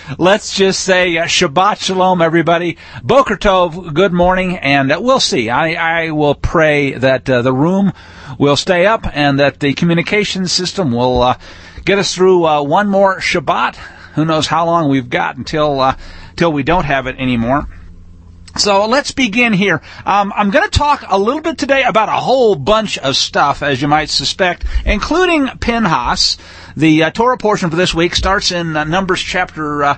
Let's just say Shabbat Shalom, everybody. Boker Tov, good morning, and we'll see. I will pray that the room will stay up and that the communication system will get us through one more Shabbat. Who knows how long we've got until we don't have it anymore. So let's begin here. I'm going to talk a little bit today about a whole bunch of stuff, as you might suspect, including Pinchas. The Torah portion for this week starts in Numbers chapter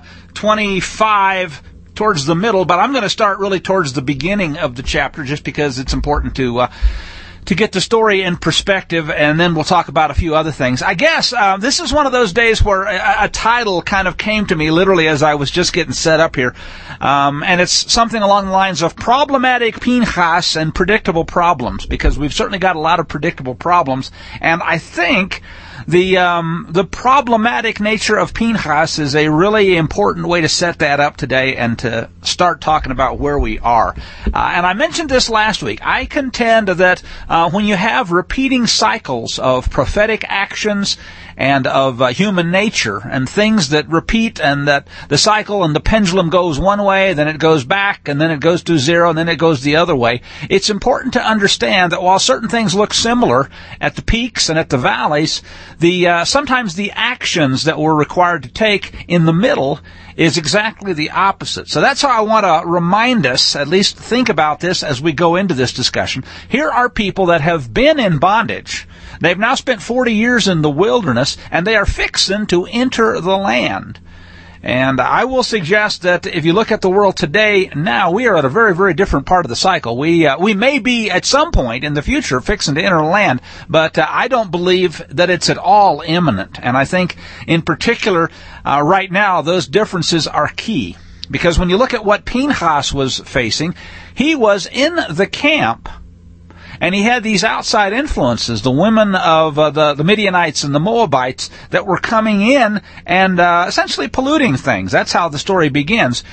25, towards the middle, but I'm going to start really towards the beginning of the chapter, just because it's important to get the story in perspective, and then we'll talk about a few other things. I guess this is one of those days where a title kind of came to me literally as I was just getting set up here, and it's something along the lines of Problematic Pinchas and Predictable Problems, because we've certainly got a lot of predictable problems, and I think the problematic nature of Pinchas is a really important way to set that up today and to start talking about where we are. And I mentioned this last week. I contend that when you have repeating cycles of prophetic actions and of human nature and things that repeat, and that the cycle and the pendulum goes one way, then it goes back, and then it goes to zero, and then it goes the other way, it's important to understand that while certain things look similar at the peaks and at the valleys, sometimes the actions that we're required to take in the middle is exactly the opposite. So that's how I want to remind us, at least think about this as we go into this discussion. Here are people that have been in bondage. They've now spent 40 years in the wilderness, and they are fixing to enter the land. And I will suggest that if you look at the world today, now we are at a very, very different part of the cycle. We may be at some point in the future fixing to enter the land, but I don't believe that it's at all imminent. And I think in particular, right now, those differences are key. Because when you look at what Pinchas was facing, he was in the camp, and he had these outside influences, the women of the Midianites and the Moabites, that were coming in and essentially polluting things. That's how the story begins.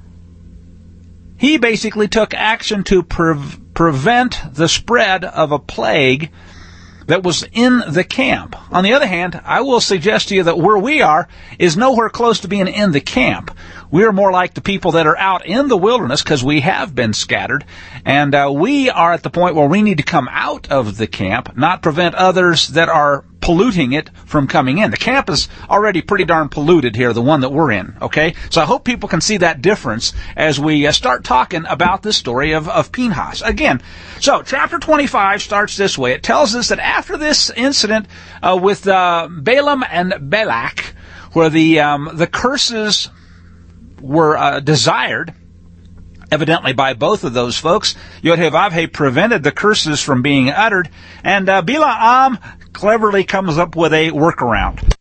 He basically took action to prevent the spread of a plague that was in the camp. On the other hand, I will suggest to you that where we are is nowhere close to being in the camp. We're more like the people that are out in the wilderness, because we have been scattered, and we are at the point where we need to come out of the camp, not prevent others that are polluting it from coming in. The camp is already pretty darn polluted here, the one that we're in, okay? So I hope people can see that difference as we start talking about this story of Pinchas. Again, so chapter 25 starts this way. It tells us that after this incident with Balaam and Balak, where the curses were desired, evidently by both of those folks, Yod-Heh-Vav-Heh prevented the curses from being uttered, and Bilaam cleverly comes up with a workaround.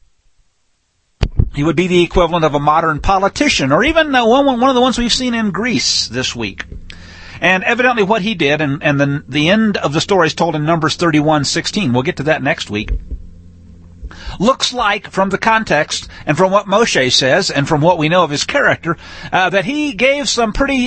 He would be the equivalent of a modern politician, or even one of the ones we've seen in Greece this week. And evidently what he did, and the end of the story is told in Numbers 31:16. We'll get to that next week. Looks like, from the context and from what Moshe says and from what we know of his character, that he gave some pretty,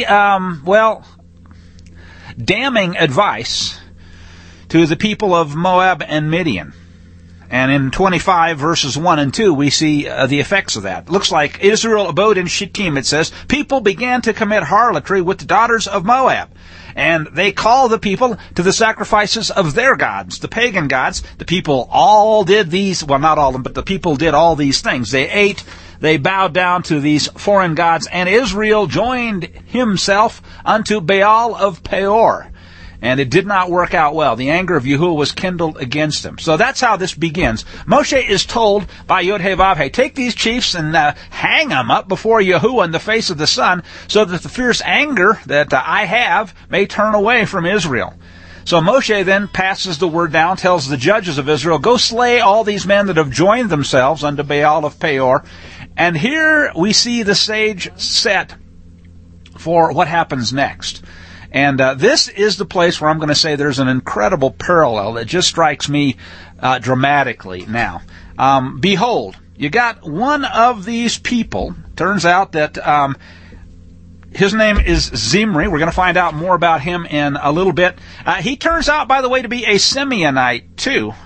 damning advice to the people of Moab and Midian. And in 25 verses 1 and 2, we see the effects of that. Looks like Israel abode in Shittim, it says. People began to commit harlotry with the daughters of Moab. And they called the people to the sacrifices of their gods, the pagan gods. The people all did these, well, not all of them, but the people did all these things. They ate, they bowed down to these foreign gods, and Israel joined himself unto Baal of Peor. And it did not work out well. The anger of Yahuwah was kindled against him. So that's how this begins. Moshe is told by Yod-Heh-Vav-Heh, take these chiefs and hang them up before Yahuwah in the face of the sun, so that the fierce anger that I have may turn away from Israel. So Moshe then passes the word down, tells the judges of Israel, go slay all these men that have joined themselves unto Baal of Peor. And here we see the stage set for what happens next. And this is the place where I'm going to say there's an incredible parallel that just strikes me dramatically now. Behold, you got one of these people. Turns out that his name is Zimri. We're going to find out more about him in a little bit. He turns out, by the way, to be a Simeonite too.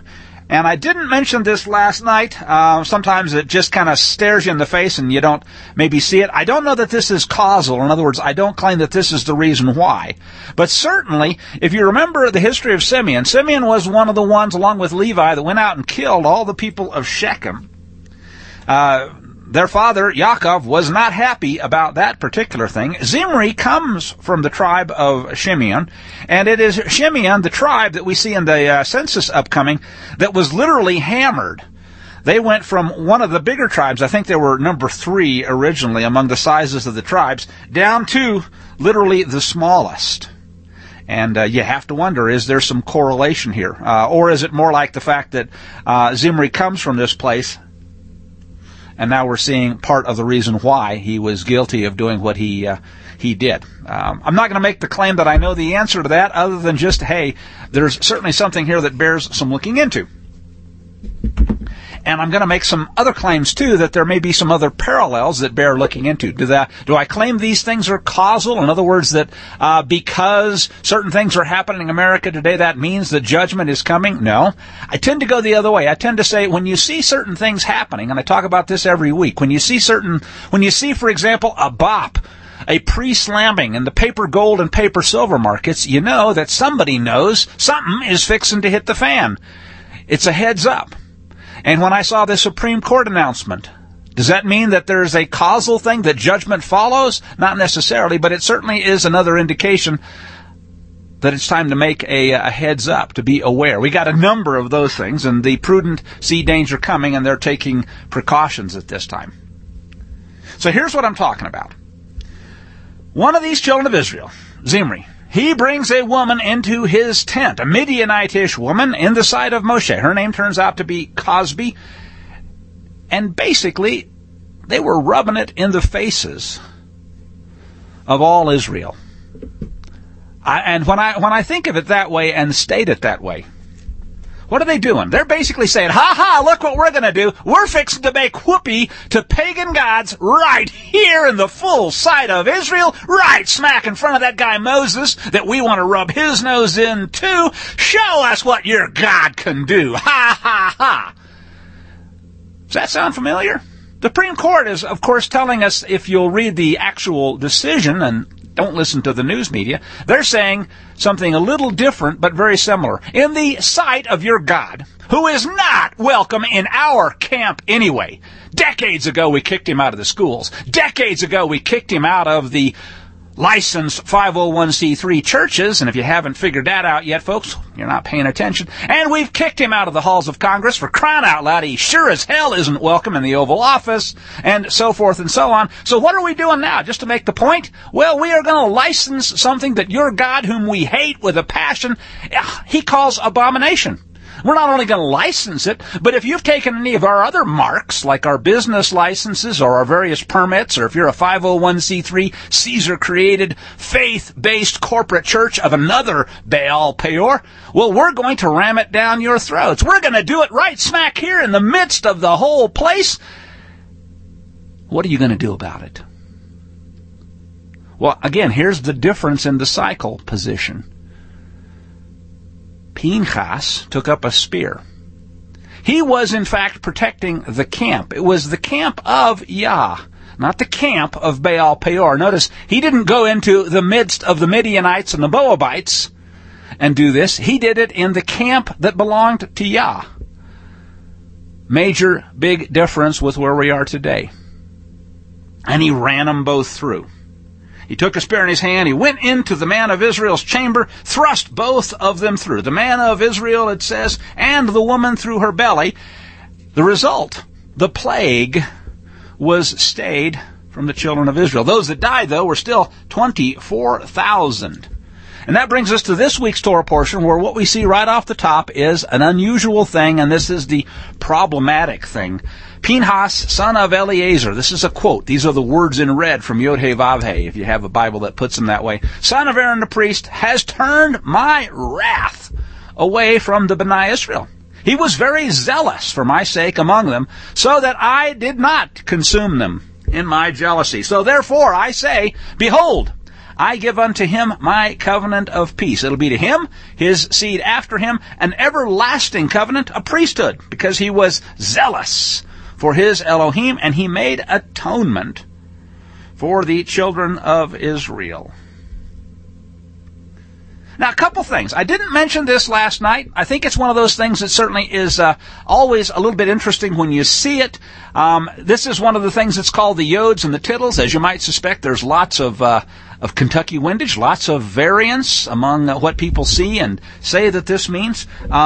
And I didn't mention this last night. Sometimes it just kind of stares you in the face and you don't maybe see it. I don't know that this is causal. In other words, I don't claim that this is the reason why. But certainly, if you remember the history of Simeon, Simeon was one of the ones, along with Levi, that went out and killed all the people of Shechem. Their father, Yaakov, was not happy about that particular thing. Zimri comes from the tribe of Shimeon, and it is Shimeon, the tribe that we see in the census upcoming, that was literally hammered. They went from one of the bigger tribes, I think they were number 3 originally among the sizes of the tribes, down to literally the smallest. And you have to wonder, is there some correlation here? Or is it more like the fact that Zimri comes from this place, and now we're seeing part of the reason why he was guilty of doing what he did. I'm not going to make the claim that I know the answer to that, other than just, hey, there's certainly something here that bears some looking into. And I'm going to make some other claims, too, that there may be some other parallels that bear looking into. Do I claim these things are causal? In other words, that because certain things are happening in America today, that means the judgment is coming? No. I tend to go the other way. I tend to say when you see certain things happening, and I talk about this every week, when you see, for example, a bop, a pre-slamming in the paper gold and paper silver markets, you know that somebody knows something is fixing to hit the fan. It's a heads up. And when I saw the Supreme Court announcement, does that mean that there's a causal thing, that judgment follows? Not necessarily, but it certainly is another indication that it's time to make a heads up, to be aware. We got a number of those things, and the prudent see danger coming, and they're taking precautions at this time. So here's what I'm talking about. One of these children of Israel, Zimri, he brings a woman into his tent, a Midianitish woman, in the sight of Moshe. Her name turns out to be Cosby. And basically, they were rubbing it in the faces of all Israel. And when I think of it that way and state it that way, what are they doing? They're basically saying, ha, look what we're going to do. We're fixing to make whoopee to pagan gods right here in the full sight of Israel, right smack in front of that guy Moses that we want to rub his nose in too. Show us what your God can do. Ha. Does that sound familiar? The Supreme Court is, of course, telling us, if you'll read the actual decision and don't listen to the news media, they're saying something a little different but very similar. In the sight of your God, who is not welcome in our camp anyway. Decades ago we kicked him out of the schools. Decades ago we kicked him out of the licensed 501c3 churches, and if you haven't figured that out yet, folks, you're not paying attention. And we've kicked him out of the halls of Congress. For crying out loud, he sure as hell isn't welcome in the Oval Office, and so forth and so on. So what are we doing now? Just to make the point? Well, we are going to license something that your God, whom we hate with a passion, he calls abomination. We're not only going to license it, but if you've taken any of our other marks, like our business licenses or our various permits, or if you're a 501c3 Caesar-created, faith-based corporate church of another Baal Peor, well, we're going to ram it down your throats. We're going to do it right smack here in the midst of the whole place. What are you going to do about it? Well, again, here's the difference in the cycle position. Pinchas took up a spear. He was, in fact, protecting the camp. It was the camp of Yah, not the camp of Baal Peor. Notice, he didn't go into the midst of the Midianites and the Moabites and do this. He did it in the camp that belonged to Yah. Major, big difference with where we are today. And he ran them both through. He took a spear in his hand, he went into the man of Israel's chamber, thrust both of them through. The man of Israel, it says, and the woman through her belly. The result, the plague, was stayed from the children of Israel. Those that died, though, were still 24,000. And that brings us to this week's Torah portion, where what we see right off the top is an unusual thing, and this is the problematic thing. Pinchas, son of Eleazar, this is a quote. These are the words in red from Yod-Heh Vav-Heh, if you have a Bible that puts them that way. Son of Aaron the priest has turned my wrath away from the Bnei Israel. He was very zealous for my sake among them, so that I did not consume them in my jealousy. So therefore I say, behold, I give unto him my covenant of peace. It'll be to him, his seed after him, an everlasting covenant, a priesthood, because he was zealous for his Elohim, and he made atonement for the children of Israel. Now, a couple things. I didn't mention this last night. I think it's one of those things that certainly is always a little bit interesting when you see it. This is one of the things that's called the yods and the tittles. As you might suspect, there's lots of Kentucky windage, lots of variance among what people see and say that this means.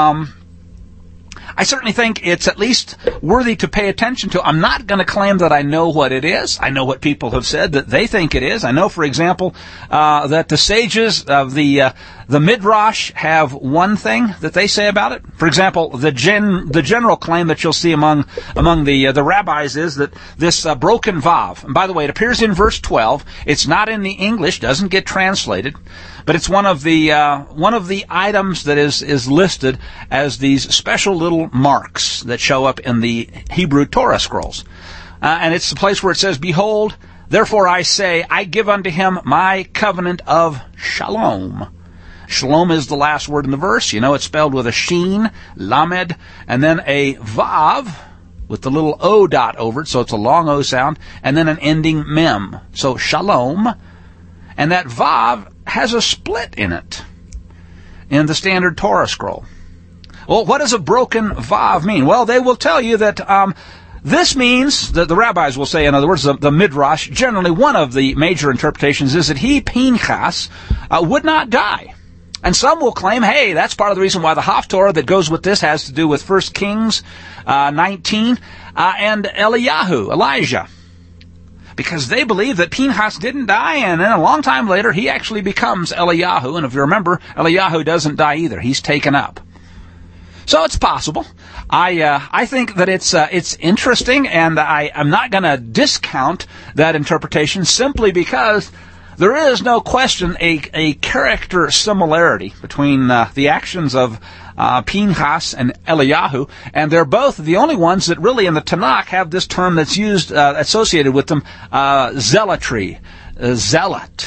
I certainly think it's at least worthy to pay attention to. I'm not going to claim that I know what it is. I know what people have said that they think it is. I know, for example, that the sages of the Midrash have one thing that they say about it. For example, the general claim that you'll see among the rabbis is that this broken vav. And by the way, it appears in verse 12. It's not in the English, doesn't get translated. But it's one of the items that is listed as these special little marks that show up in the Hebrew Torah scrolls. And it's the place where it says, "Behold, therefore I say, I give unto him my covenant of shalom." Shalom is the last word in the verse. You know, it's spelled with a sheen, lamed, and then a vav with the little O dot over it, so it's a long O sound, and then an ending mem. So shalom. And that vav has a split in it in the standard Torah scroll. Well, what does a broken vav mean? Well, they will tell you that this means, that the rabbis will say, in other words, the Midrash, generally one of the major interpretations is that he, Pinchas, would not die. And some will claim, hey, that's part of the reason why the Haftorah that goes with this has to do with 1 Kings 19 and Elijah. Because they believe that Pinchas didn't die, and then a long time later, he actually becomes Eliyahu. And if you remember, Eliyahu doesn't die either. He's taken up. So it's possible. I think that it's interesting, and I'm not going to discount that interpretation simply because there is no question a character similarity between the actions of Pinchas and Eliyahu, and they're both the only ones that really in the Tanakh have this term that's used, associated with them, zealotry, zealot.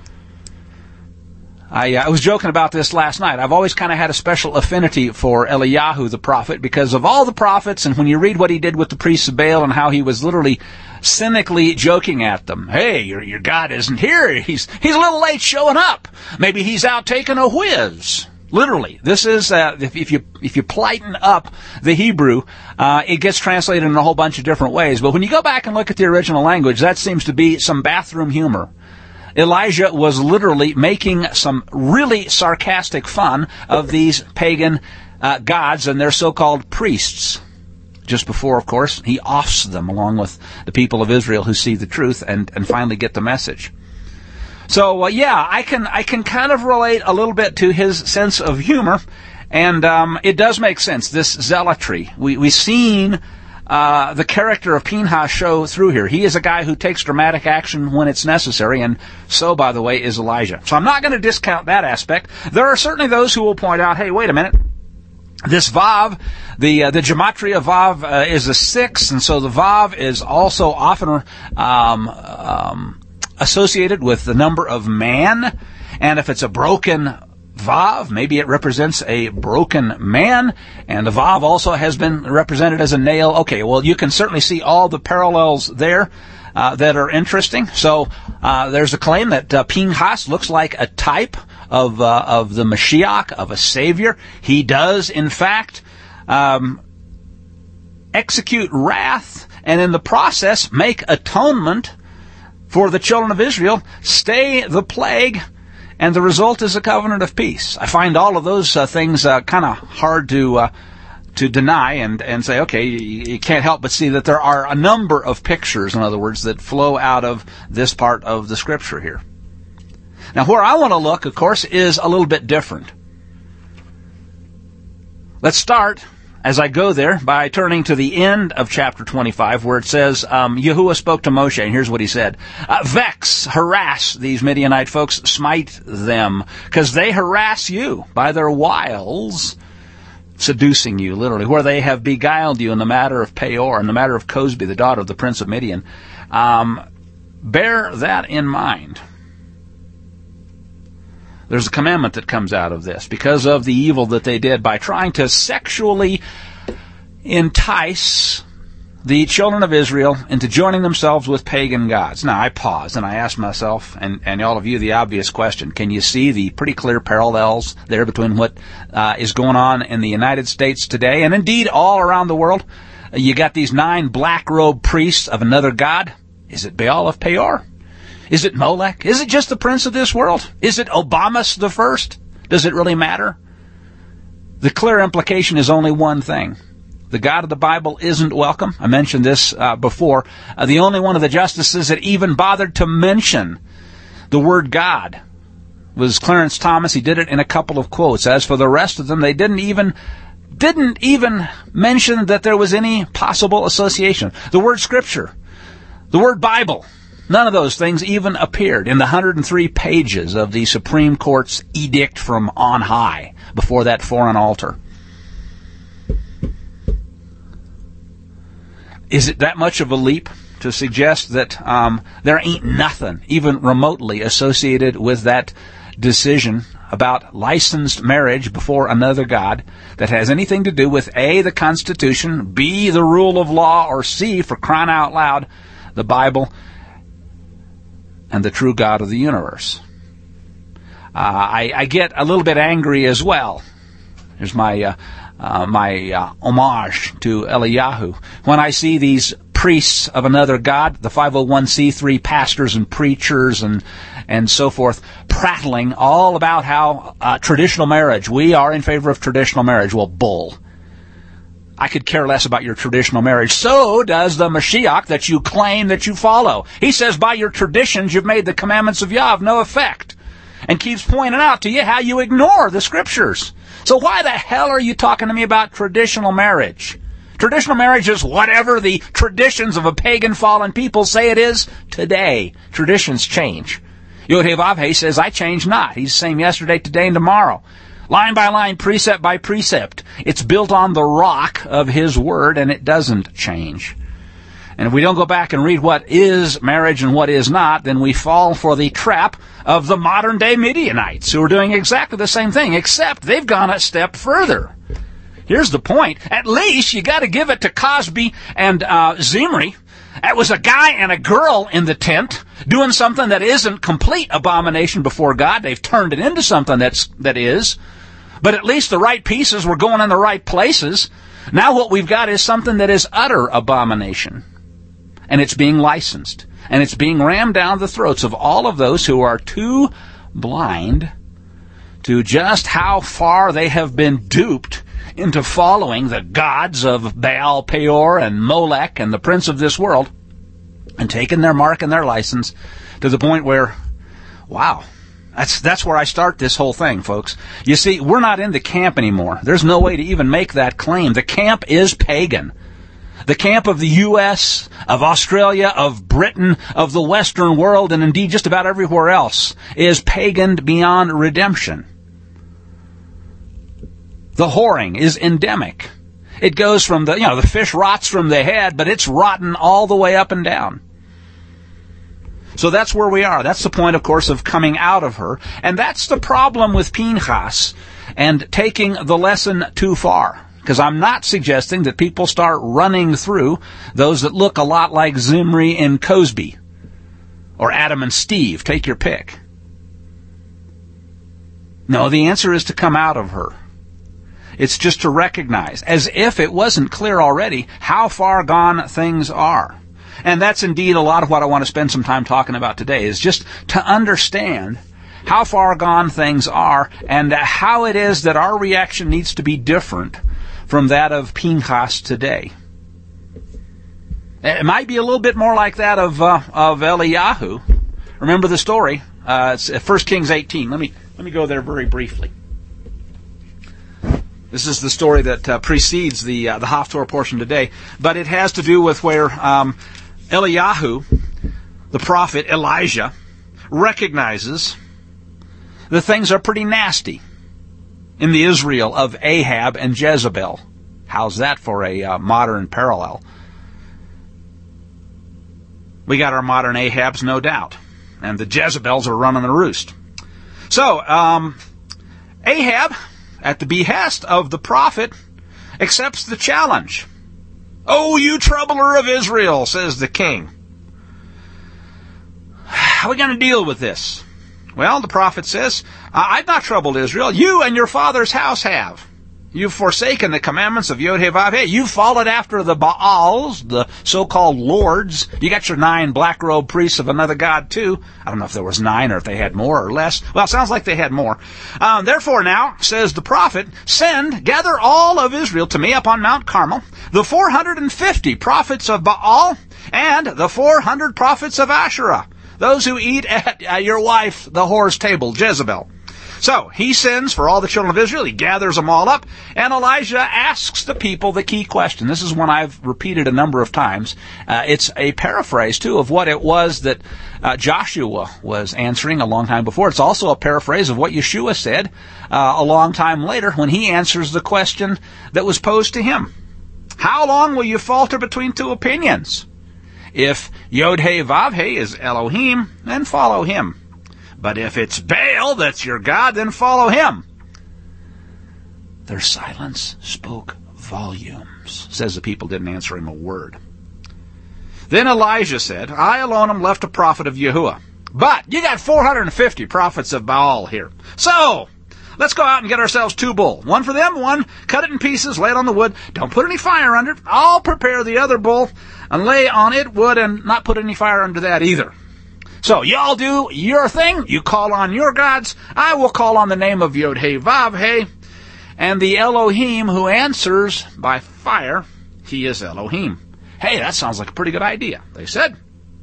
I was joking about this last night. I've always kind of had a special affinity for Eliyahu the prophet because of all the prophets, and when you read what he did with the priests of Baal and how he was literally cynically joking at them. Hey, your God isn't here. He's a little late showing up. Maybe he's out taking a whiz. Literally, this is if you plighten up the Hebrew, it gets translated in a whole bunch of different ways. But when you go back and look at the original language, that seems to be some bathroom humor. Elijah was literally making some really sarcastic fun of these pagan gods and their so-called priests. Just before, of course, he offs them along with the people of Israel who see the truth and finally get the message. So, yeah, I can kind of relate a little bit to his sense of humor, and it does make sense, this zealotry. We've seen the character of Pinchas show through here. He is a guy who takes dramatic action when it's necessary, and so, by the way, is Elijah. So I'm not going to discount that aspect. There are certainly those who will point out, hey, wait a minute. This Vav, the gematria of Vav is a 6, and so the Vav is also often associated with the number of man. And if it's a broken Vav, maybe it represents a broken man, and the Vav also has been represented as a nail. Okay, well, you can certainly see all the parallels there that are interesting. So there's a claim that Pinchas looks like a type of the Mashiach, of a Savior. He does, in fact, execute wrath, and in the process make atonement for the children of Israel, stay the plague, and the result is a covenant of peace. I find all of those things kind of hard to deny and say, okay, you can't help but see that there are a number of pictures, in other words, that flow out of this part of the Scripture here. Now, where I want to look, of course, is a little bit different. Let's start, as I go there, by turning to the end of chapter 25, where it says, Yahuwah spoke to Moshe, and here's what he said. Vex, harass these Midianite folks, smite them, because they harass you by their wiles, seducing you, literally, where they have beguiled you in the matter of Peor, in the matter of Cosbi, the daughter of the prince of Midian. Bear that in mind. There's a commandment that comes out of this because of the evil that they did by trying to sexually entice the children of Israel into joining themselves with pagan gods. Now, I paused and I asked myself, and all of you, the obvious question: can you see the pretty clear parallels there between what is going on in the United States today, and indeed all around the world? You got these 9 black-robed priests of another god. Is it Baal of Peor? Is it Molech? Is it just the prince of this world? Is it Obamas the First? Does it really matter? The clear implication is only one thing. The God of the Bible isn't welcome. I mentioned this before. The only one of the justices that even bothered to mention the word God was Clarence Thomas. He did it in a couple of quotes. As for the rest of them, they didn't even mention that there was any possible association. The word Scripture, the word Bible, none of those things even appeared in the 103 pages of the Supreme Court's edict from on high before that foreign altar. Is it that much of a leap to suggest that there ain't nothing even remotely associated with that decision about licensed marriage before another god that has anything to do with A, the Constitution, B, the rule of law, or C, for crying out loud, the Bible and the true God of the universe? I get a little bit angry as well. Here's my homage to Eliyahu. When I see these priests of another god, the 501c3 pastors and preachers and so forth, prattling all about how traditional marriage, we are in favor of traditional marriage. Well, bull. I could care less about your traditional marriage. So does the Mashiach that you claim that you follow. He says by your traditions you've made the commandments of Yah of no effect, and keeps pointing out to you how you ignore the Scriptures. So why the hell are you talking to me about traditional marriage? Traditional marriage is whatever the traditions of a pagan fallen people say it is today. Traditions change. Yod-Heh-Vav-Heh says, I change not. He's the same yesterday, today, and tomorrow. Line by line, precept by precept. It's built on the rock of His Word, and it doesn't change. And if we don't go back and read what is marriage and what is not, then we fall for the trap of the modern-day Midianites, who are doing exactly the same thing, except they've gone a step further. Here's the point. At least you got to give it to Cosby and Zimri. It was a guy and a girl in the tent doing something that isn't complete abomination before God. They've turned it into something that is. But at least the right pieces were going in the right places. Now what we've got is something that is utter abomination. And it's being licensed. And it's being rammed down the throats of all of those who are too blind to just how far they have been duped into following the gods of Baal, Peor, and Molech, and the prince of this world, and taking their mark and their license to the point where, wow, that's where I start this whole thing, folks. You see, we're not in the camp anymore. There's no way to even make that claim. The camp is pagan. The camp of the U.S., of Australia, of Britain, of the Western world, and indeed just about everywhere else, is pagan beyond redemption. The whoring is endemic. It goes from the fish rots from the head, but it's rotten all the way up and down. So that's where we are. That's the point, of course, of coming out of her. And that's the problem with Pinchas and taking the lesson too far. Because I'm not suggesting that people start running through those that look a lot like Zimri and Cosby, or Adam and Steve. Take your pick. No, the answer is to come out of her. It's just to recognize, as if it wasn't clear already, how far gone things are. And that's indeed a lot of what I want to spend some time talking about today, is just to understand how far gone things are and how it is that our reaction needs to be different from that of Pinchas today. It might be a little bit more like that of Eliyahu. Remember the story? It's 1 Kings 18. Let me go there very briefly. This is the story that precedes the Haftorah portion today, but it has to do with where Eliyahu, the prophet Elijah, recognizes that things are pretty nasty in the Israel of Ahab and Jezebel. How's that for a modern parallel? We got our modern Ahabs, no doubt, and the Jezebels are running the roost. So, Ahab, at the behest of the prophet, accepts the challenge. "Oh, you troubler of Israel," says the king. "How are we going to deal with this?" Well, the prophet says, "I've not troubled Israel. You and your father's house have. You've forsaken the commandments of Yod-Heh-Vav-Heh. You've followed after the Baals, the so-called lords. You got your 9 black-robed priests of another god, too." I don't know if there was 9 or if they had more or less. Well, it sounds like they had more. "Therefore now, says the prophet, gather all of Israel to me up on Mount Carmel, the 450 prophets of Baal and the 400 prophets of Asherah, those who eat at your wife, the whore's table, Jezebel." So he sends for all the children of Israel. He gathers them all up, and Elijah asks the people the key question. This is one I've repeated a number of times. It's a paraphrase, too, of what it was that Joshua was answering a long time before. It's also a paraphrase of what Yeshua said a long time later when he answers the question that was posed to him. "How long will you falter between 2 opinions? If Yod-Heh-Vav-Heh is Elohim, then follow him. But if it's Baal that's your God, then follow him." Their silence spoke volumes. Says the people didn't answer him a word. Then Elijah said, "I alone am left a prophet of Yahuwah. But you got 450 prophets of Baal here. So let's go out and get ourselves 2 bulls. One for them, one, cut it in pieces, lay it on the wood. Don't put any fire under it. I'll prepare the other bull and lay on it wood and not put any fire under that either. So y'all do your thing. You call on your gods. I will call on the name of Yod-Heh-Vav-Heh. And the Elohim who answers by fire, he is Elohim." Hey, that sounds like a pretty good idea, they said.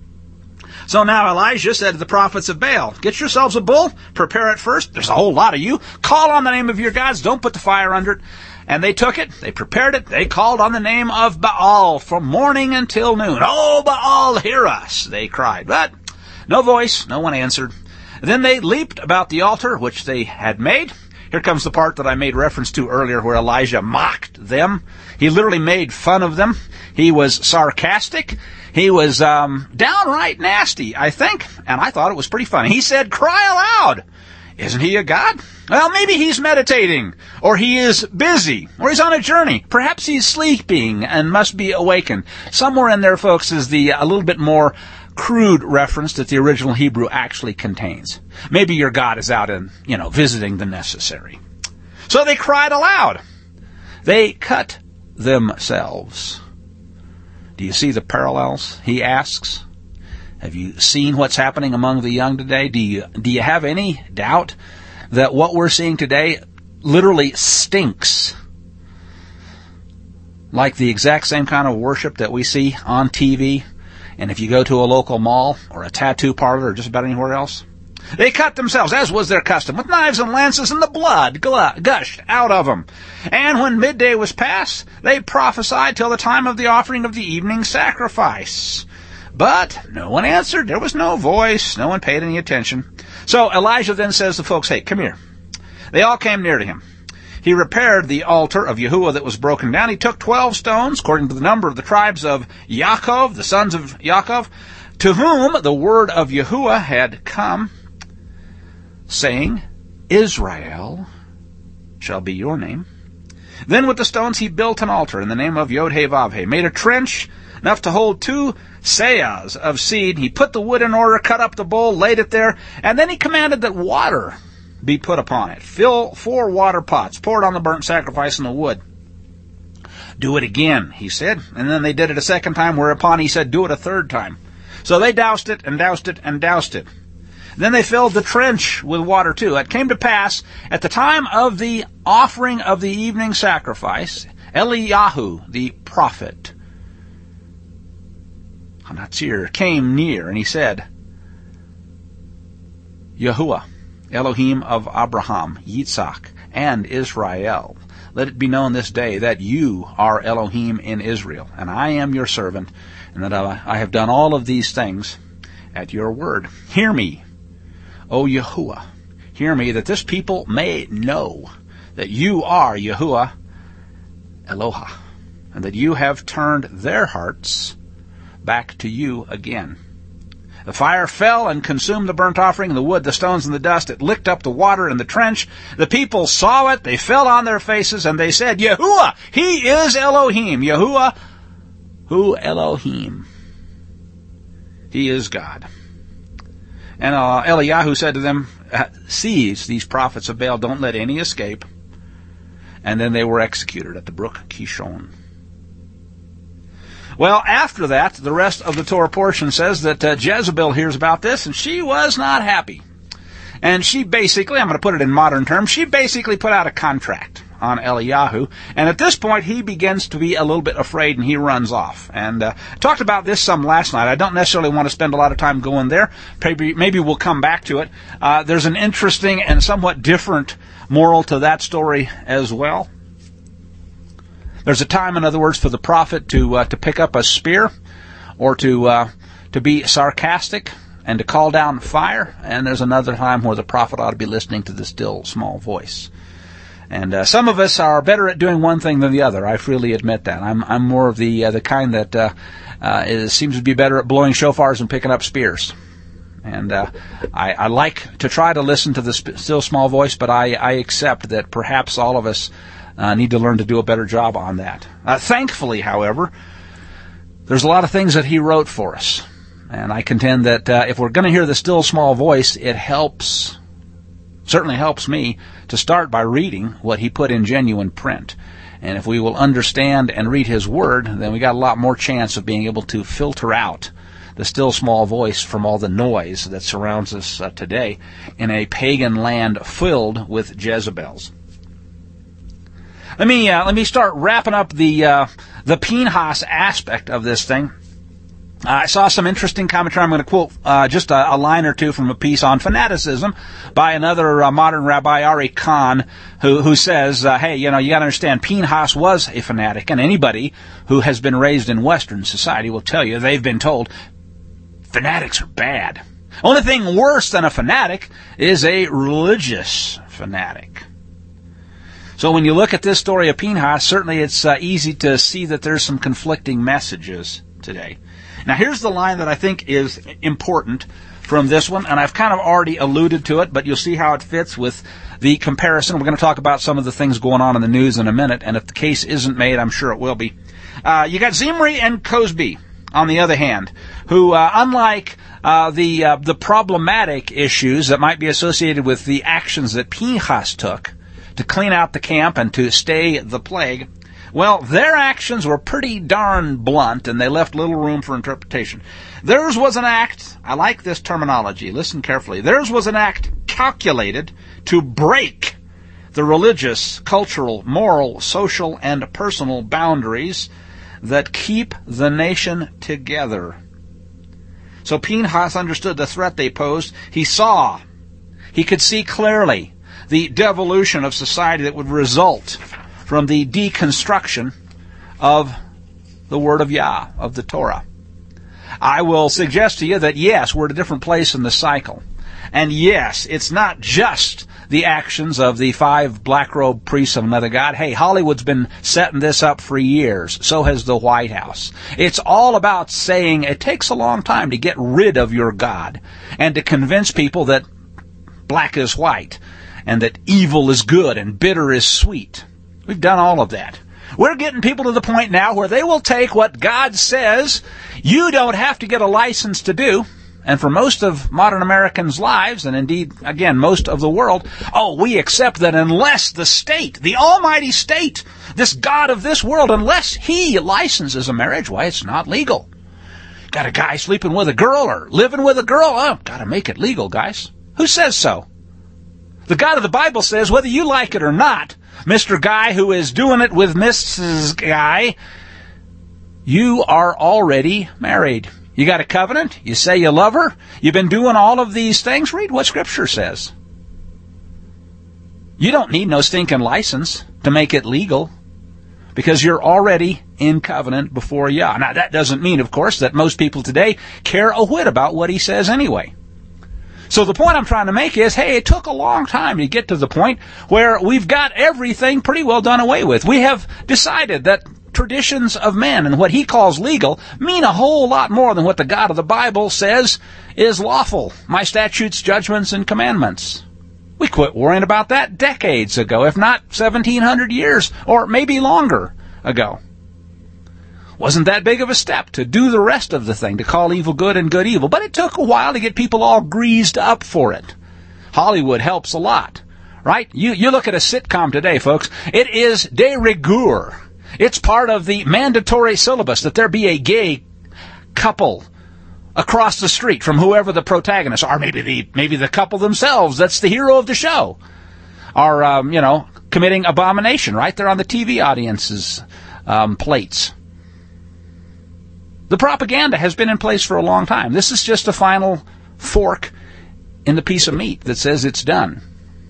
So now Elijah said to the prophets of Baal, "Get yourselves a bull, prepare it first. There's a whole lot of you. Call on the name of your gods. Don't put the fire under it." And they took it, they prepared it, they called on the name of Baal from morning until noon. "Oh, Baal, hear us," they cried. But no voice, no one answered. Then they leaped about the altar which they had made. Here comes the part that I made reference to earlier where Elijah mocked them. He literally made fun of them. He was sarcastic. He was downright nasty, I think, and I thought it was pretty funny. He said, "Cry aloud. Isn't he a god? Well, maybe he's meditating, or he is busy, or he's on a journey. Perhaps he's sleeping and must be awakened." Somewhere in there, folks, is a little bit more crude reference that the original Hebrew actually contains. Maybe your God is out and, visiting the necessary. So they cried aloud. They cut themselves. Do you see the parallels? He asks. Have you seen what's happening among the young today? Do you have any doubt that what we're seeing today literally stinks like the exact same kind of worship that we see on TV? And if you go to a local mall or a tattoo parlor or just about anywhere else, they cut themselves, as was their custom, with knives and lances, and the blood gushed out of them. And when midday was past, they prophesied till the time of the offering of the evening sacrifice. But no one answered. There was no voice. No one paid any attention. So Elijah then says to folks, "Hey, come here." They all came near to him. He repaired the altar of Yahuwah that was broken down. He took 12 stones, according to the number of the tribes of Yaakov, the sons of Yaakov, to whom the word of Yahuwah had come, saying, "Israel shall be your name." Then with the stones he built an altar in the name of Yod-Heh-Vav-Heh, made a trench enough to hold 2 seahs of seed. He put the wood in order, cut up the bull, laid it there, and then he commanded that water be put upon it. Fill 4 water pots, pour it on the burnt sacrifice and the wood. "Do it again," he said. And then they did it a second time, whereupon he said, "Do it a third time." So they doused it and doused it and doused it. Then they filled the trench with water too. It came to pass, at the time of the offering of the evening sacrifice, Eliyahu, the prophet, Hanatzir, came near, and he said, "Yahuwah, Elohim of Abraham, Yitzhak, and Israel, let it be known this day that you are Elohim in Israel, and I am your servant, and that I have done all of these things at your word. Hear me, O Yahuwah, hear me, that this people may know that you are Yahuwah Eloha, and that you have turned their hearts back to you again." The fire fell and consumed the burnt offering, the wood, the stones, and the dust. It licked up the water in the trench. The people saw it. They fell on their faces, and they said, Yahuwah, he is Elohim. Yahuwah, hu Elohim. He is God. And Eliyahu said to them, seize these prophets of Baal. Don't let any escape. And then they were executed at the brook Kishon. Well, after that, the rest of the Torah portion says that Jezebel hears about this, and she was not happy. And she basically, I'm going to put it in modern terms, she basically put out a contract on Eliyahu. And at this point, he begins to be a little bit afraid, and he runs off. And talked about this some last night. I don't necessarily want to spend a lot of time going there. Maybe we'll come back to it. There's an interesting and somewhat different moral to that story as well. There's a time, in other words, for the prophet to pick up a spear or to be sarcastic and to call down fire. And there's another time where the prophet ought to be listening to the still, small voice. And some of us are better at doing one thing than the other. I freely admit that. I'm more of the kind that seems to be better at blowing shofars and picking up spears. And I like to try to listen to the still, small voice, but I accept that perhaps all of us need to learn to do a better job on that. Thankfully, however, there's a lot of things that he wrote for us. And I contend that if we're going to hear the still small voice, it certainly helps me to start by reading what he put in genuine print. And if we will understand and read his word, then we got a lot more chance of being able to filter out the still small voice from all the noise that surrounds us today in a pagan land filled with Jezebels. Let me start wrapping up the Pinhas aspect of this thing. I saw some interesting commentary. I'm going to quote just a line or two from a piece on fanaticism by another modern rabbi, Ari Kahn, who says, hey, you got to understand, Pinhas was a fanatic, and anybody who has been raised in Western society will tell you they've been told fanatics are bad. Only thing worse than a fanatic is a religious fanatic. So when you look at this story of Pinhas, certainly it's easy to see that there's some conflicting messages today. Now here's the line that I think is important from this one, and I've kind of already alluded to it, but you'll see how it fits with the comparison. We're going to talk about some of the things going on in the news in a minute, and if the case isn't made, I'm sure it will be. You got Zimri and Cosby, on the other hand, who, unlike the problematic issues that might be associated with the actions that Pinhas took to clean out the camp and to stay the plague, well, their actions were pretty darn blunt, and they left little room for interpretation. Theirs was an act, I like this terminology, listen carefully, theirs was an act calculated to break the religious, cultural, moral, social, and personal boundaries that keep the nation together. So Pinhas understood the threat they posed. He could see clearly the devolution of society that would result from the deconstruction of the Word of Yah, of the Torah. I will suggest to you that yes, we're at a different place in the cycle. And yes, it's not just the actions of the 5 black-robed priests of another god. Hey, Hollywood's been setting this up for years. So has the White House. It's all about saying it takes a long time to get rid of your God and to convince people that black is white and that evil is good and bitter is sweet. We've done all of that. We're getting people to the point now where they will take what God says you don't have to get a license to do. And for most of modern Americans' lives, and indeed, again, most of the world, we accept that unless the state, the almighty state, this God of this world, unless he licenses a marriage, why, it's not legal. Got a guy sleeping with a girl or living with a girl? Got to make it legal, guys. Who says so? The God of the Bible says, whether you like it or not, Mr. Guy who is doing it with Mrs. Guy, you are already married. You got a covenant. You say you love her. You've been doing all of these things. Read what Scripture says. You don't need no stinking license to make it legal because you're already in covenant before Yah. Now, that doesn't mean, of course, that most people today care a whit about what he says anyway. So the point I'm trying to make is, hey, it took a long time to get to the point where we've got everything pretty well done away with. We have decided that traditions of men and what he calls legal mean a whole lot more than what the God of the Bible says is lawful. My statutes, judgments, and commandments. We quit worrying about that decades ago, if not 1,700 years, or maybe longer ago. Wasn't that big of a step to do the rest of the thing, to call evil good and good evil. But it took a while to get people all greased up for it. Hollywood helps a lot, right? You look at a sitcom today, folks. It is de rigueur. It's part of the mandatory syllabus that there be a gay couple across the street from whoever the protagonists are. Maybe the couple themselves, that's the hero of the show, are, committing abomination right there on the TV audience's plates. The propaganda has been in place for a long time. This is just a final fork in the piece of meat that says it's done.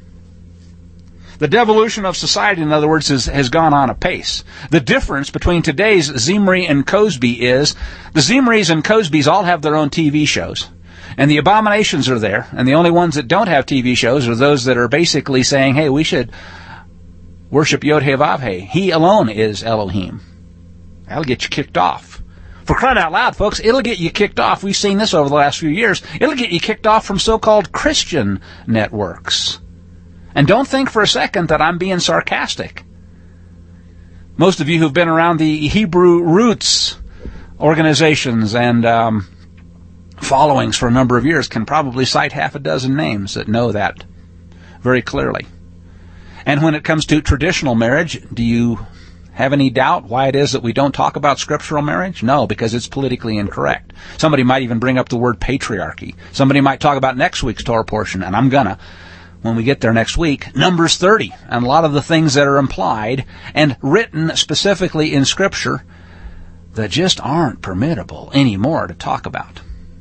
The devolution of society, in other words, has gone on apace. The difference between today's Zimri and Cosby is the Zimris and Cosbys all have their own TV shows. And the abominations are there. And the only ones that don't have TV shows are those that are basically saying, hey, we should worship Yod-Heh-Vav-Heh. He alone is Elohim. That'll get you kicked off. For crying out loud, folks, it'll get you kicked off. We've seen this over the last few years. It'll get you kicked off from so-called Christian networks. And don't think for a second that I'm being sarcastic. Most of you who've been around the Hebrew Roots organizations and followings for a number of years can probably cite half a dozen names that know that very clearly. And when it comes to traditional marriage, do you have any doubt why it is that we don't talk about scriptural marriage? No, because it's politically incorrect. Somebody might even bring up the word patriarchy. Somebody might talk about next week's Torah portion, and I'm gonna, when we get there next week, Numbers 30, and a lot of the things that are implied and written specifically in Scripture that just aren't permittable anymore to talk about.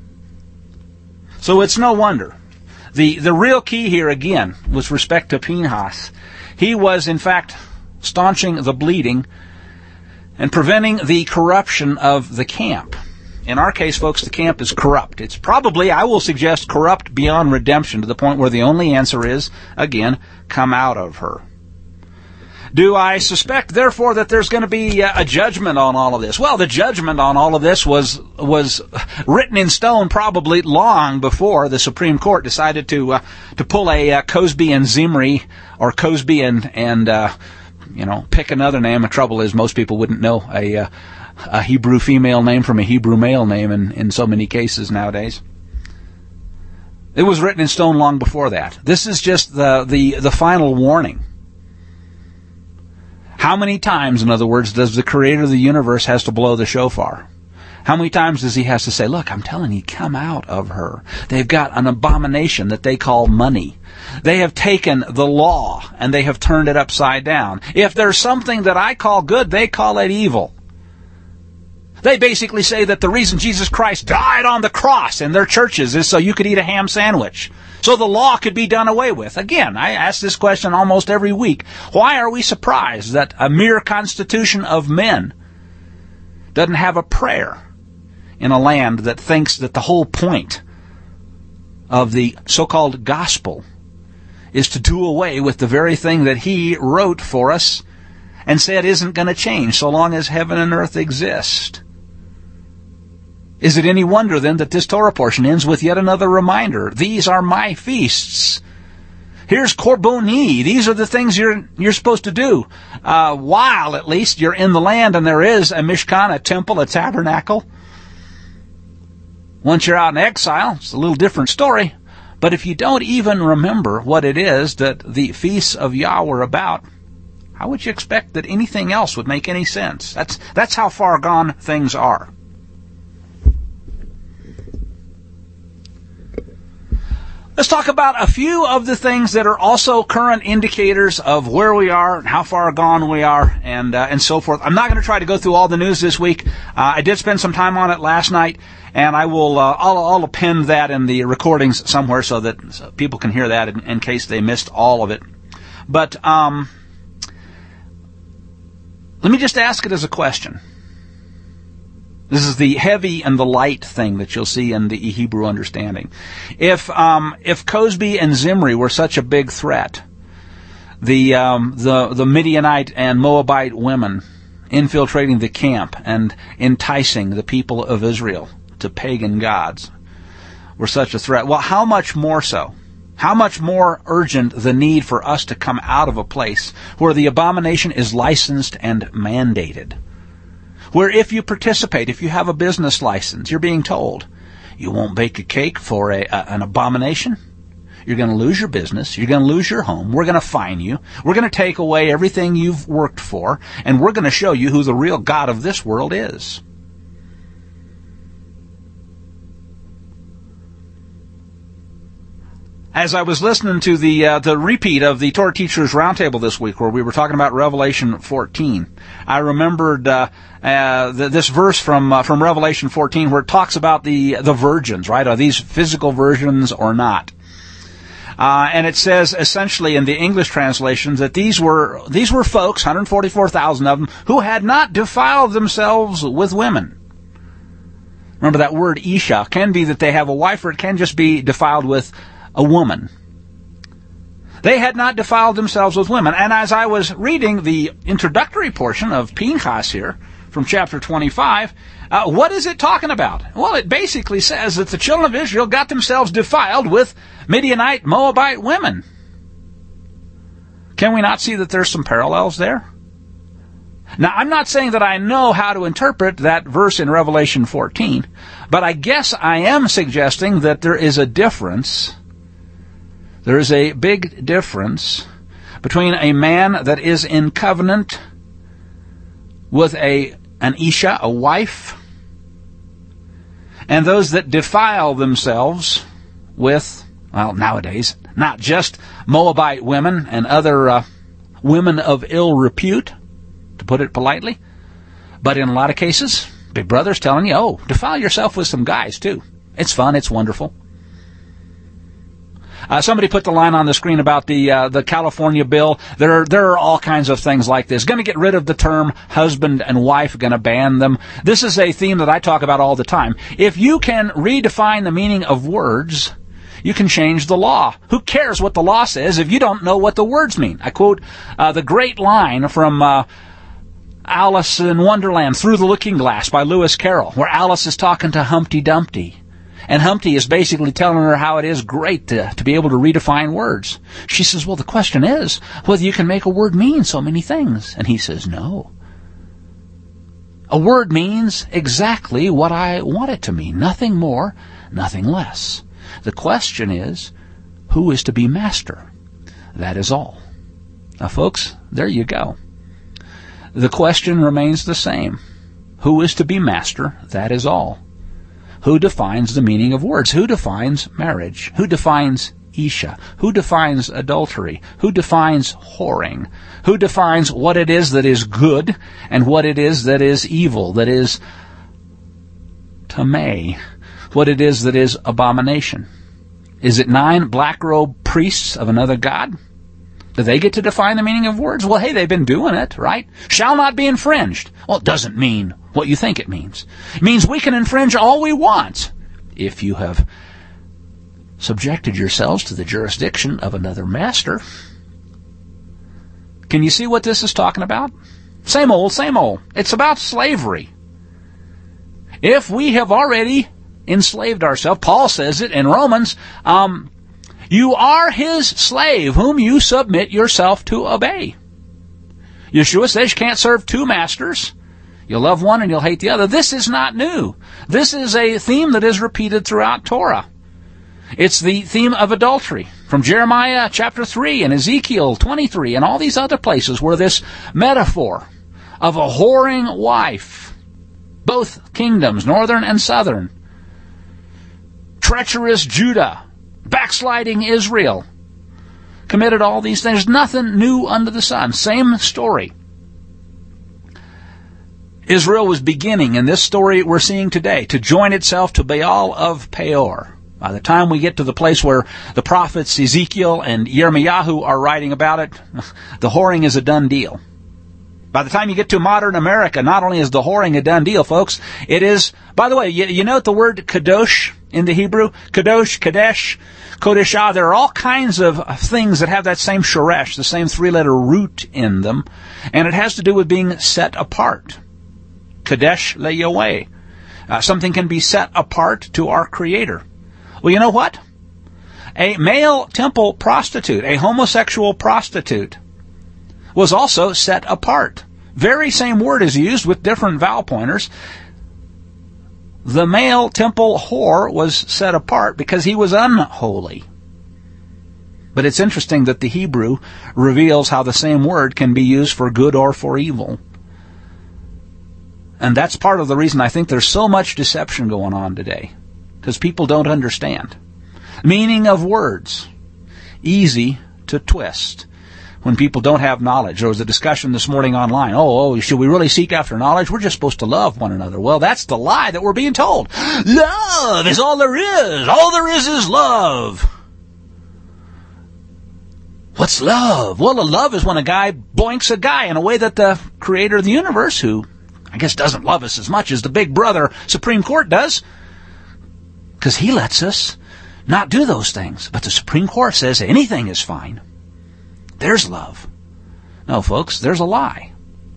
So it's no wonder. The real key here, again, with respect to Pinchas, he was, in fact, staunching the bleeding and preventing the corruption of the camp. In our case, folks, the camp is corrupt. It's probably, I will suggest, corrupt beyond redemption to the point where the only answer is, again, come out of her. Do I suspect, therefore, that there's going to be a judgment on all of this? Well, the judgment on all of this was written in stone probably long before the Supreme Court decided to pull a Cosby and Zimri, or Cosby and pick another name. The trouble is most people wouldn't know a Hebrew female name from a Hebrew male name in so many cases nowadays. It was written in stone long before that. This is just the final warning. How many times, in other words, does the creator of the universe has to blow the shofar? How many times does he has to say, look, I'm telling you, come out of her. They've got an abomination that they call money. They have taken the law and they have turned it upside down. If there's something that I call good, they call it evil. They basically say that the reason Jesus Christ died on the cross in their churches is so you could eat a ham sandwich. So the law could be done away with. Again, I ask this question almost every week. Why are we surprised that a mere constitution of men doesn't have a prayer in a land that thinks that the whole point of the so-called gospel is to do away with the very thing that he wrote for us and said isn't going to change so long as heaven and earth exist? Is it any wonder, then, that this Torah portion ends with yet another reminder? These are my feasts. Here's Korboni. These are the things you're supposed to do. While, at least, you're in the land and there is a Mishkan, a temple, a tabernacle. Once you're out in exile, it's a little different story. But if you don't even remember what it is that the feasts of Yah were about, how would you expect that anything else would make any sense? That's how far gone things are. Let's talk about a few of the things that are also current indicators of where we are and how far gone we are and so forth. I'm not going to try to go through all the news this week. I did spend some time on it last night, and I will I'll append that in the recordings somewhere so that people can hear that in case they missed all of it. But let me just ask it as a question. This is the heavy and the light thing that you'll see in the Hebrew understanding. If Cosby and Zimri were such a big threat, the Midianite and Moabite women infiltrating the camp and enticing the people of Israel to pagan gods were such a threat. Well, how much more so? How much more urgent the need for us to come out of a place where the abomination is licensed and mandated. Where if you participate, if you have a business license, you're being told, you won't bake a cake for an abomination. You're going to lose your business. You're going to lose your home. We're going to fine you. We're going to take away everything you've worked for. And we're going to show you who the real God of this world is. As I was listening to the repeat of the Torah Teachers Roundtable this week, where we were talking about Revelation 14, I remembered this verse from Revelation 14, where it talks about the virgins, right? Are these physical virgins or not? And it says essentially in the English translations that these were folks, 144,000 of them, who had not defiled themselves with women. Remember that word Isha can be that they have a wife, or it can just be defiled with a woman. They had not defiled themselves with women. And as I was reading the introductory portion of Pinchas here, from chapter 25, what is it talking about? Well, it basically says that the children of Israel got themselves defiled with Midianite, Moabite women. Can we not see that there's some parallels there? Now, I'm not saying that I know how to interpret that verse in Revelation 14, but I guess I am suggesting that there is a difference. There is a big difference between a man that is in covenant with an Isha, a wife, and those that defile themselves with, well, nowadays, not just Moabite women and other women of ill repute, to put it politely, but in a lot of cases, Big Brother's telling you, oh, defile yourself with some guys too. It's fun, it's wonderful. Somebody put the line on the screen about the California bill. There are all kinds of things like this. Going to get rid of the term husband and wife, going to ban them. This is a theme that I talk about all the time. If you can redefine the meaning of words, you can change the law. Who cares what the law says if you don't know what the words mean? I quote the great line from Alice in Wonderland, Through the Looking Glass by Lewis Carroll, where Alice is talking to Humpty Dumpty. And Humpty is basically telling her how it is great to be able to redefine words. She says, well, the question is whether you can make a word mean so many things. And he says, no. A word means exactly what I want it to mean. Nothing more, nothing less. The question is, who is to be master? That is all. Now, folks, there you go. The question remains the same. Who is to be master? That is all. Who defines the meaning of words? Who defines marriage? Who defines Isha? Who defines adultery? Who defines whoring? Who defines what it is that is good and what it is that is evil, that is tamei, what it is that is abomination? Is it 9 black-robed priests of another god? Do they get to define the meaning of words? Well, hey, they've been doing it, right? Shall not be infringed. Well, it doesn't mean what you think it means. It means we can infringe all we want if you have subjected yourselves to the jurisdiction of another master. Can you see what this is talking about? Same old, same old. It's about slavery. If we have already enslaved ourselves, Paul says it in Romans, you are his slave, whom you submit yourself to obey. Yeshua says you can't serve 2 masters. You'll love one and you'll hate the other. This is not new. This is a theme that is repeated throughout Torah. It's the theme of adultery from Jeremiah chapter 3 and Ezekiel 23 and all these other places where this metaphor of a whoring wife, both kingdoms, northern and southern, treacherous Judah, backsliding Israel, committed all these things. Nothing new under the sun. Same story. Israel was beginning, in this story we're seeing today, to join itself to Baal of Peor. By the time we get to the place where the prophets Ezekiel and Yirmiyahu are writing about it, the whoring is a done deal. By the time you get to modern America, not only is the whoring a done deal, folks, it is, by the way, you note the word kadosh in the Hebrew. Kadosh, Kadesh, Kodeshah. There are all kinds of things that have that same shoresh, the same three-letter root in them. And it has to do with being set apart. Kadesh leYahweh. Something can be set apart to our Creator. Well, you know what? A male temple prostitute, a homosexual prostitute, was also set apart. Very same word is used with different vowel pointers. The male temple whore was set apart because he was unholy. But it's interesting that the Hebrew reveals how the same word can be used for good or for evil. And that's part of the reason I think there's so much deception going on today. Because people don't understand. Meaning of words. Easy to twist when people don't have knowledge. There was a discussion this morning online. Should we really seek after knowledge? We're just supposed to love one another. Well, that's the lie that we're being told. Love is all there is. All there is love. What's love? Well, a love is when a guy boinks a guy in a way that the creator of the universe, who I guess doesn't love us as much as the big brother Supreme Court does, because he lets us not do those things. But the Supreme Court says anything is fine. There's love. No, folks, there's a lie.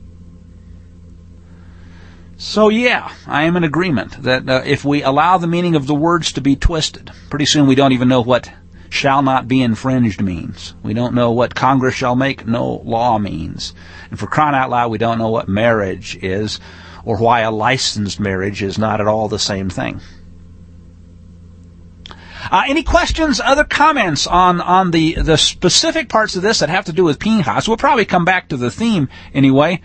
So yeah, I am in agreement that if we allow the meaning of the words to be twisted, pretty soon we don't even know what shall not be infringed means. We don't know what Congress shall make no law means. And for crying out loud, we don't know what marriage is, or why a licensed marriage is not at all the same thing. Any questions, other comments on the specific parts of this that have to do with Pinchas? We'll probably come back to the theme anyway.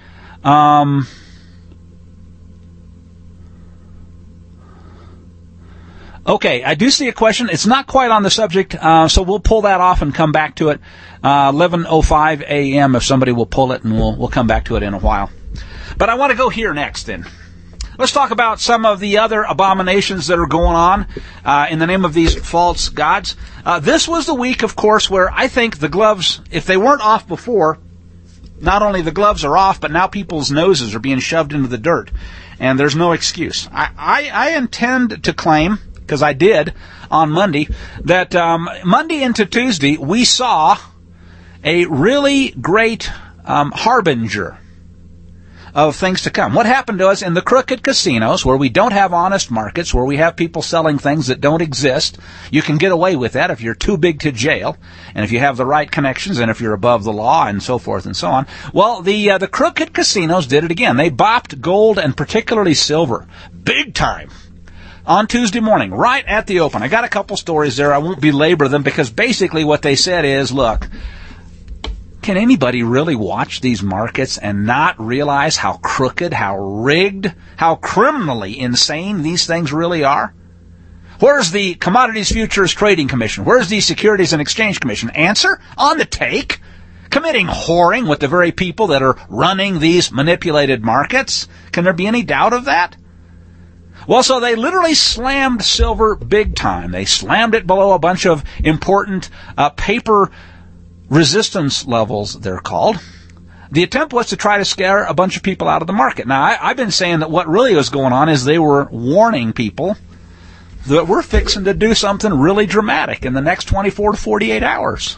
Okay, I do see a question. It's not quite on the subject, so we'll pull that off and come back to it. 11:05 a.m. if somebody will pull it, and we'll come back to it in a while. But I want to go here next then. Let's talk about some of the other abominations that are going on in the name of these false gods. This was the week, of course, where I think the gloves, if they weren't off before, not only the gloves are off, but now people's noses are being shoved into the dirt. And there's no excuse. I intend to claim, because I did on Monday, that Monday into Tuesday we saw a really great harbinger of things to come. What happened to us in the crooked casinos, where we don't have honest markets, where we have people selling things that don't exist? You can get away with that if you're too big to jail, and if you have the right connections, and if you're above the law, and so forth and so on. Well, the crooked casinos did it again. They bopped gold and particularly silver, big time, on Tuesday morning, right at the open. I got a couple stories there. I won't belabor them, because basically what they said is, look, can anybody really watch these markets and not realize how crooked, how rigged, how criminally insane these things really are? Where's the Commodities Futures Trading Commission? Where's the Securities and Exchange Commission? Answer, on the take, committing whoring with the very people that are running these manipulated markets. Can there be any doubt of that? Well, so they literally slammed silver big time. They slammed it below a bunch of important paper resistance levels, they're called. The attempt was to try to scare a bunch of people out of the market. Now, I've been saying that what really was going on is they were warning people that we're fixing to do something really dramatic in the next 24 to 48 hours.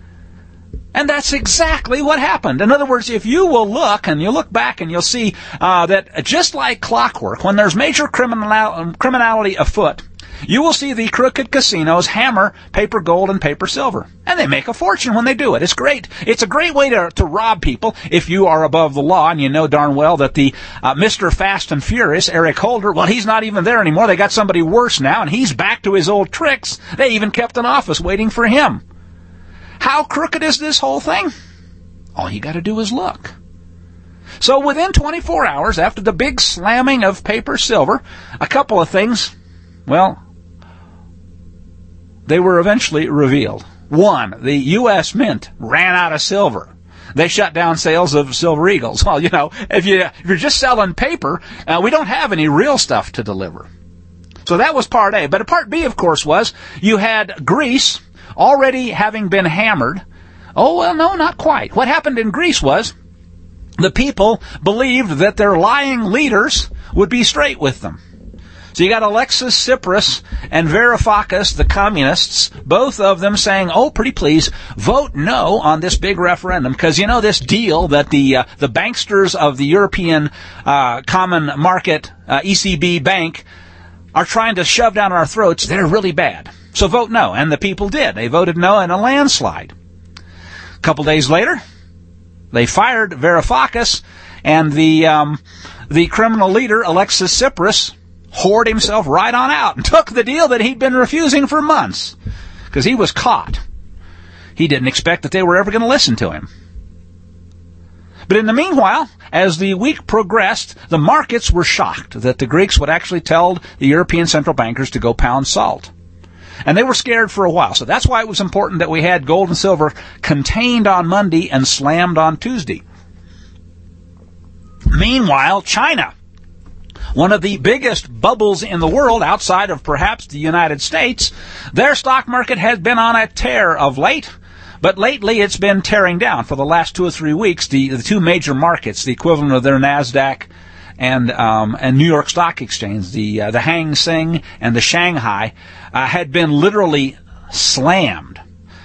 And that's exactly what happened. In other words, if you will look, and you look back and you'll see that just like clockwork, when there's major criminality afoot, you will see the crooked casinos hammer paper gold and paper silver. And they make a fortune when they do it. It's great. It's a great way to rob people if you are above the law, and you know darn well that the Mr. Fast and Furious, Eric Holder, well, he's not even there anymore. They got somebody worse now, and he's back to his old tricks. They even kept an office waiting for him. How crooked is this whole thing? All you got to do is look. So within 24 hours, after the big slamming of paper silver, a couple of things, well, they were eventually revealed. One, the U.S. Mint ran out of silver. They shut down sales of Silver Eagles. Well, you know, if you're just selling paper, we don't have any real stuff to deliver. So that was part A. But part B, of course, was you had Greece already having been hammered. Oh, well, no, not quite. What happened in Greece was the people believed that their lying leaders would be straight with them. So you got Alexis Tsipras and Varoufakis, the communists, both of them saying, oh, pretty please, vote no on this big referendum, because you know this deal that the banksters of the European Common Market, ECB Bank, are trying to shove down our throats, they're really bad. So vote no. And the people did. They voted no in a landslide. A couple days later, they fired Varoufakis, and the criminal leader, Alexis Tsipras, whored himself right on out and took the deal that he'd been refusing for months because he was caught. He didn't expect that they were ever going to listen to him. But in the meanwhile, as the week progressed, the markets were shocked that the Greeks would actually tell the European central bankers to go pound salt. And they were scared for a while. So that's why it was important that we had gold and silver contained on Monday and slammed on Tuesday. Meanwhile, China, one of the biggest bubbles in the world outside of perhaps the United States, their stock market has been on a tear of late. But lately it's been tearing down. For the last 2 or 3 weeks, the two major markets, the equivalent of their NASDAQ and New York Stock Exchange, the Hang Seng and the Shanghai, had been literally slammed.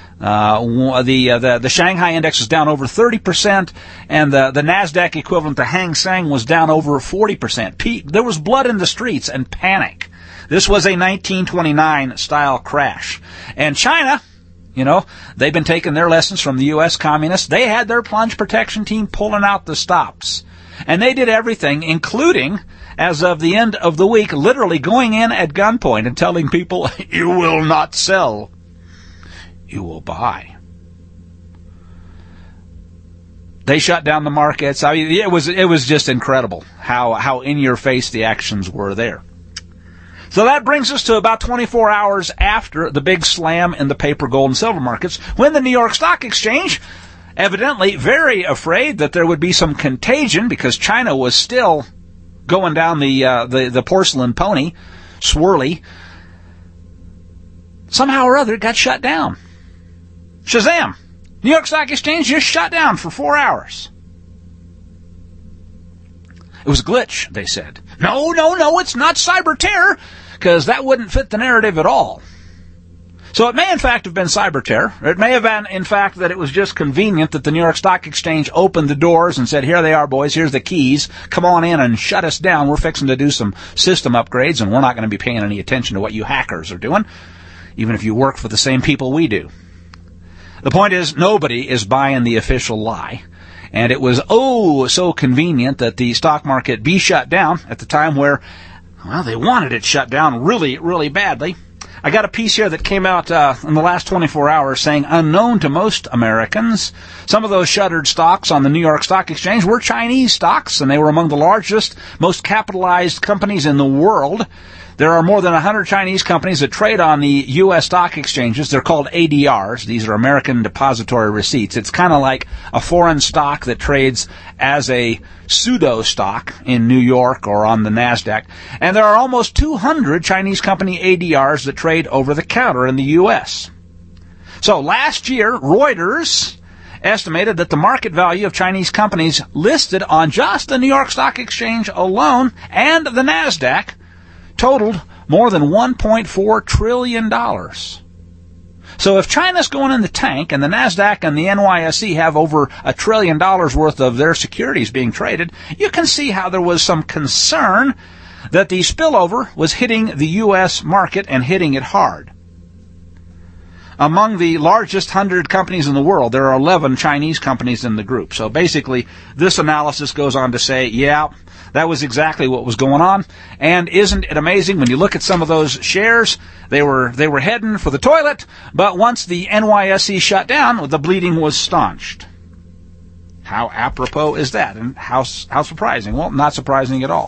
The Shanghai index was down over 30%, and the NASDAQ equivalent to Hang Seng was down over 40%. There was blood in the streets and panic. This was a 1929 style crash. And China, you know, they've been taking their lessons from the U.S. communists. They had their plunge protection team pulling out the stops. And they did everything, including, as of the end of the week, literally going in at gunpoint and telling people, you will not sell. You will buy. They shut down the markets. I mean, it was just incredible how in your face the actions were there. So that brings us to about 24 hours after the big slam in the paper, gold, and silver markets, when the New York Stock Exchange, evidently very afraid that there would be some contagion because China was still going down the porcelain pony, swirly, somehow or other got shut down. Shazam! New York Stock Exchange just shut down for 4 hours. It was a glitch, they said. No, it's not cyber terror, because that wouldn't fit the narrative at all. So it may in fact have been cyber terror. It may have been in fact that it was just convenient that the New York Stock Exchange opened the doors and said, here they are, boys, here's the keys. Come on in and shut us down. We're fixing to do some system upgrades, and we're not going to be paying any attention to what you hackers are doing, even if you work for the same people we do. The point is, nobody is buying the official lie. And it was, so convenient that the stock market be shut down at the time where, well, they wanted it shut down really, really badly. I got a piece here that came out in the last 24 hours saying, unknown to most Americans, some of those shuttered stocks on the New York Stock Exchange were Chinese stocks, and they were among the largest, most capitalized companies in the world. There are more than 100 Chinese companies that trade on the U.S. stock exchanges. They're called ADRs. These are American Depository Receipts. It's kind of like a foreign stock that trades as a pseudo stock in New York or on the NASDAQ. And there are almost 200 Chinese company ADRs that trade over the counter in the U.S. So last year, Reuters estimated that the market value of Chinese companies listed on just the New York Stock Exchange alone and the NASDAQ totaled more than $1.4 trillion. So if China's going in the tank and the NASDAQ and the NYSE have over $1 trillion worth of their securities being traded, you can see how there was some concern that the spillover was hitting the U.S. market and hitting it hard. Among the largest 100 companies in the world, there are 11 Chinese companies in the group. So basically, this analysis goes on to say, yeah, that was exactly what was going on. And isn't it amazing when you look at some of those shares, they were heading for the toilet, but once the NYSE shut down, the bleeding was staunched. How apropos is that? And how surprising? Well, not surprising at all.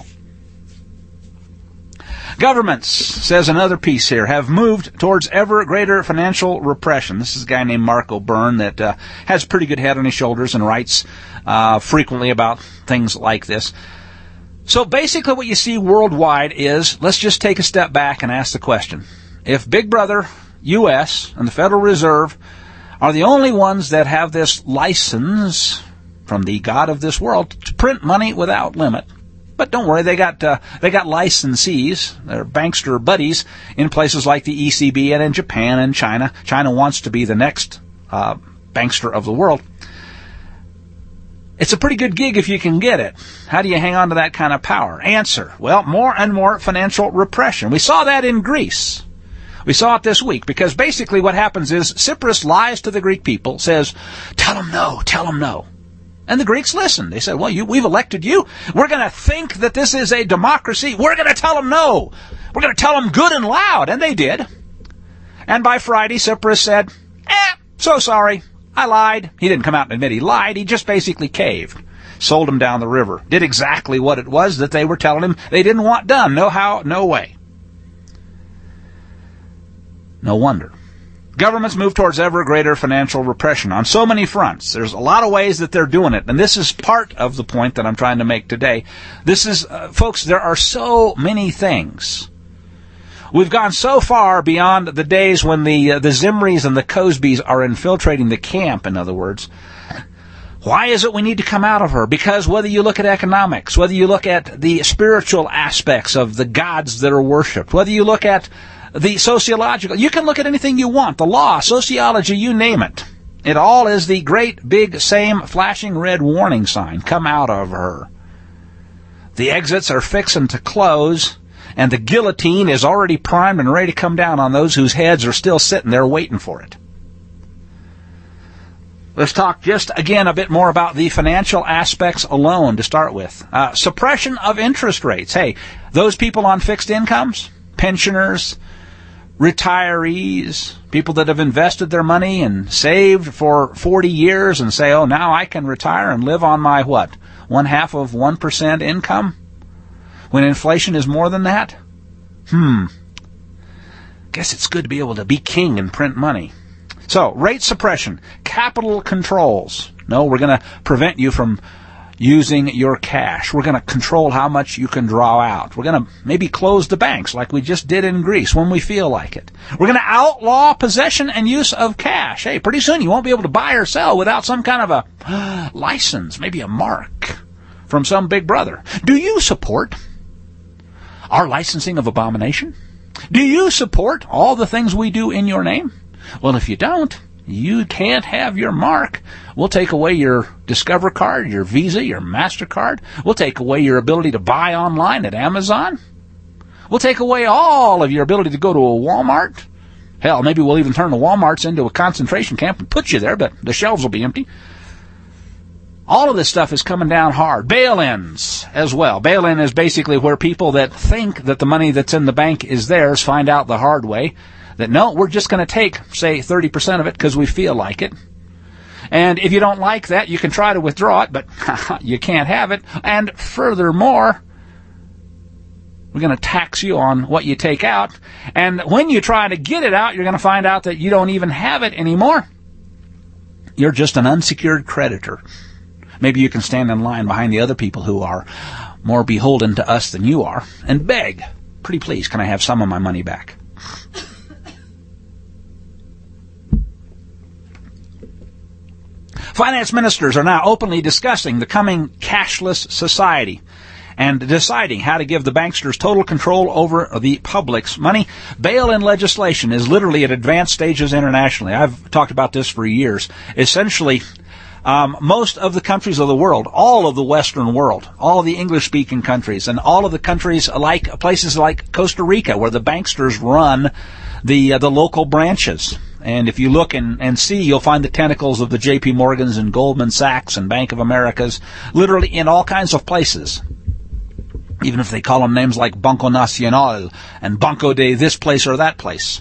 Governments, says another piece here, have moved towards ever greater financial repression. This is a guy named Mark O'Byrne that has a pretty good head on his shoulders and writes frequently about things like this. So basically what you see worldwide is, let's just take a step back and ask the question. If Big Brother, U.S., and the Federal Reserve are the only ones that have this license from the God of this world to print money without limit, But don't worry, they got licensees, their bankster buddies in places like the ECB and in Japan and China. China wants to be the next bankster of the world. It's a pretty good gig if you can get it. How do you hang on to that kind of power? Answer: well, more and more financial repression. We saw that in Greece. We saw it this week, because basically what happens is Tsipras lies to the Greek people, says, tell them no. And the Greeks listen. They said, well, we've elected you. We're going to think that this is a democracy. We're going to tell them no. We're going to tell them good and loud. And they did. And by Friday, Tsipras said, so sorry. I lied. He didn't come out and admit he lied. He just basically caved. Sold them down the river. Did exactly what it was that they were telling him they didn't want done. No how, no way. No wonder. Governments move towards ever greater financial repression on so many fronts. There's a lot of ways that they're doing it, and this is part of the point that I'm trying to make today. This is, folks, there are so many things. We've gone so far beyond the days when the Zimris and the Cosbys are infiltrating the camp, in other words. Why is it we need to come out of her? Because whether you look at economics, whether you look at the spiritual aspects of the gods that are worshipped, whether you look at the sociological, you can look at anything you want, the law, sociology, you name it. It all is the great, big, same flashing red warning sign. Come out of her. The exits are fixing to close, and the guillotine is already primed and ready to come down on those whose heads are still sitting there waiting for it. Let's talk just again a bit more about the financial aspects alone to start with. Suppression of interest rates. Hey, those people on fixed incomes, pensioners, retirees, people that have invested their money and saved for 40 years and say, oh, now I can retire and live on my, 1/2% income? When inflation is more than that? Guess it's good to be able to be king and print money. So, rate suppression, capital controls. No, we're going to prevent you from using your cash. We're going to control how much you can draw out. We're going to maybe close the banks like we just did in Greece when we feel like it. We're going to outlaw possession and use of cash. Hey, pretty soon you won't be able to buy or sell without some kind of a license, maybe a mark from some big brother. Do you support our licensing of abomination? Do you support all the things we do in your name? Well, if you don't, you can't have your mark. We'll take away your Discover card, your Visa, your MasterCard. We'll take away your ability to buy online at Amazon. We'll take away all of your ability to go to a Walmart. Hell, maybe we'll even turn the Walmarts into a concentration camp and put you there, but the shelves will be empty. All of this stuff is coming down hard. Bail-ins as well. Bail-in is basically where people that think that the money that's in the bank is theirs find out the hard way that, no, we're just going to take, say, 30% of it because we feel like it. And if you don't like that, you can try to withdraw it, but you can't have it. And furthermore, we're going to tax you on what you take out. And when you try to get it out, you're going to find out that you don't even have it anymore. You're just an unsecured creditor. Maybe you can stand in line behind the other people who are more beholden to us than you are and beg, pretty please, can I have some of my money back? Finance ministers are now openly discussing the coming cashless society and deciding how to give the banksters total control over the public's money. Bail-in legislation is literally at advanced stages internationally. I've talked about this for years. Essentially, most of the countries of the world, all of the Western world, all of the English-speaking countries, and all of the countries like places like Costa Rica, where the banksters run the local branches. And if you look and see, you'll find the tentacles of the J.P. Morgans and Goldman Sachs and Bank of Americas literally in all kinds of places. Even if they call them names like Banco Nacional and Banco de this place or that place.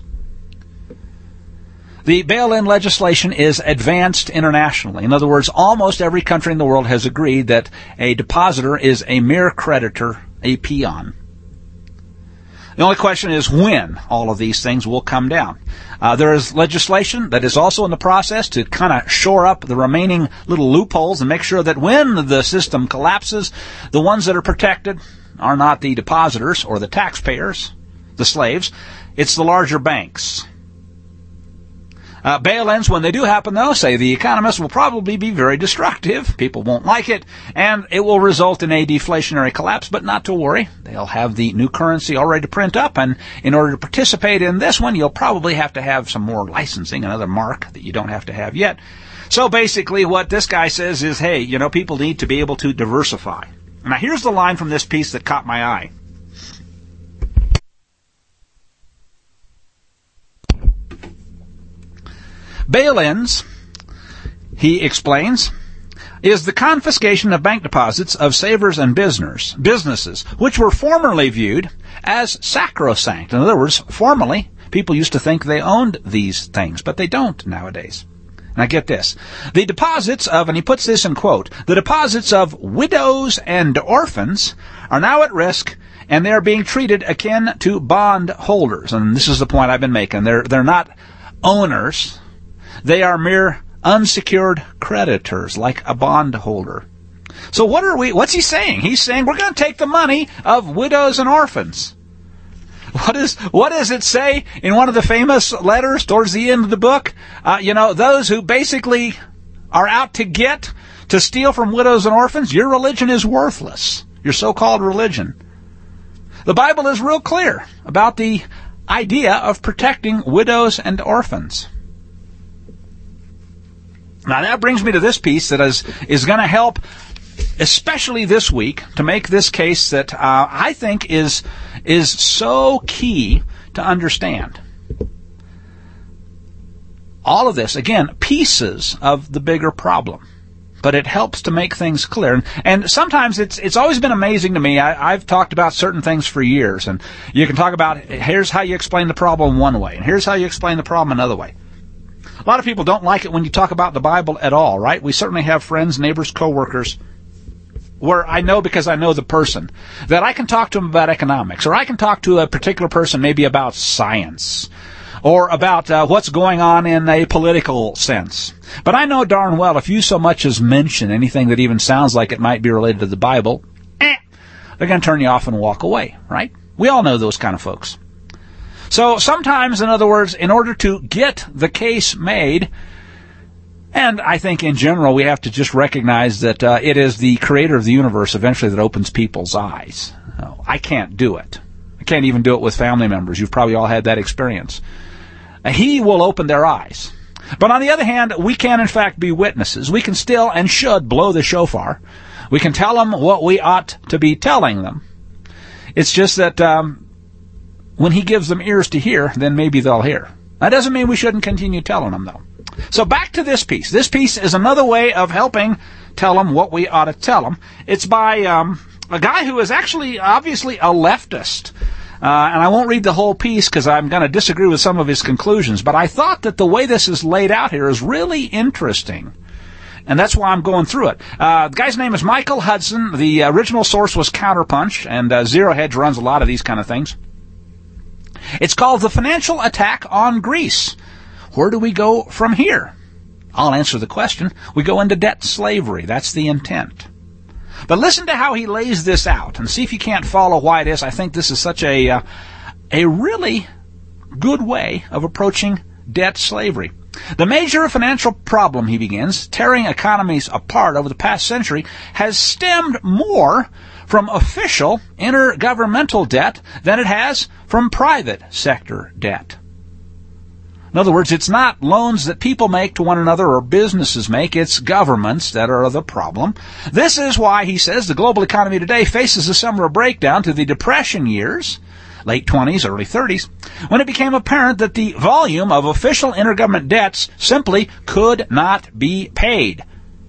The bail-in legislation is advanced internationally. In other words, almost every country in the world has agreed that a depositor is a mere creditor, a peon. The only question is when all of these things will come down. There is legislation that is also in the process to kind of shore up the remaining little loopholes and make sure that when the system collapses, the ones that are protected are not the depositors or the taxpayers, the slaves. It's the larger banks. Bail-ins, when they do happen, though, say the economists, will probably be very destructive. People won't like it, and it will result in a deflationary collapse, but not to worry. They'll have the new currency already to print up, and in order to participate in this one, you'll probably have to have some more licensing, another mark that you don't have to have yet. So basically what this guy says is, hey, people need to be able to diversify. Now here's the line from this piece that caught my eye. Bail-ins, he explains, is the confiscation of bank deposits of savers and businesses, which were formerly viewed as sacrosanct. In other words, formerly, people used to think they owned these things, but they don't nowadays. Now get this. The deposits of, and he puts this in quote, the deposits of widows and orphans are now at risk, and they're being treated akin to bond holders. And this is the point I've been making. They're not owners. They are mere unsecured creditors, like a bondholder. So what's he saying? He's saying we're going to take the money of widows and orphans. What does it say in one of the famous letters towards the end of the book? Those who basically are out to steal from widows and orphans, your religion is worthless. Your so-called religion. The Bible is real clear about the idea of protecting widows and orphans. Now that brings me to this piece that is going to help, especially this week, to make this case that I think is so key to understand. All of this, again, pieces of the bigger problem, but it helps to make things clear. And sometimes it's always been amazing to me. I've talked about certain things for years, and you can talk about here's how you explain the problem one way, and here's how you explain the problem another way. A lot of people don't like it when you talk about the Bible at all, right? We certainly have friends, neighbors, coworkers, where I know because I know the person, that I can talk to them about economics, or I can talk to a particular person maybe about science, or about what's going on in a political sense. But I know darn well if you so much as mention anything that even sounds like it might be related to the Bible, they're going to turn you off and walk away, right? We all know those kind of folks. So sometimes, in other words, in order to get the case made, and I think in general we have to just recognize that it is the creator of the universe eventually that opens people's eyes. I can't do it. I can't even do it with family members. You've probably all had that experience. He will open their eyes. But on the other hand, we can in fact be witnesses. We can still and should blow the shofar. We can tell them what we ought to be telling them. It's just that when he gives them ears to hear, then maybe they'll hear. That doesn't mean we shouldn't continue telling them, though. So back to this piece. This piece is another way of helping tell them what we ought to tell them. It's by a guy who is actually obviously a leftist. And I won't read the whole piece because I'm going to disagree with some of his conclusions. But I thought that the way this is laid out here is really interesting. And that's why I'm going through it. The guy's name is Michael Hudson. The original source was Counterpunch, and Zero Hedge runs a lot of these kind of things. It's called The Financial Attack on Greece. Where do we go from here? I'll answer the question. We go into debt slavery. That's the intent. But listen to how he lays this out and see if you can't follow why it is. I think this is such a really good way of approaching debt slavery. The major financial problem, he begins, tearing economies apart over the past century, has stemmed more from official intergovernmental debt than it has from private sector debt. In other words, it's not loans that people make to one another or businesses make, it's governments that are the problem. This is why, he says, the global economy today faces a similar breakdown to the Depression years, late 20s, early 30s, when it became apparent that the volume of official intergovernment debts simply could not be paid.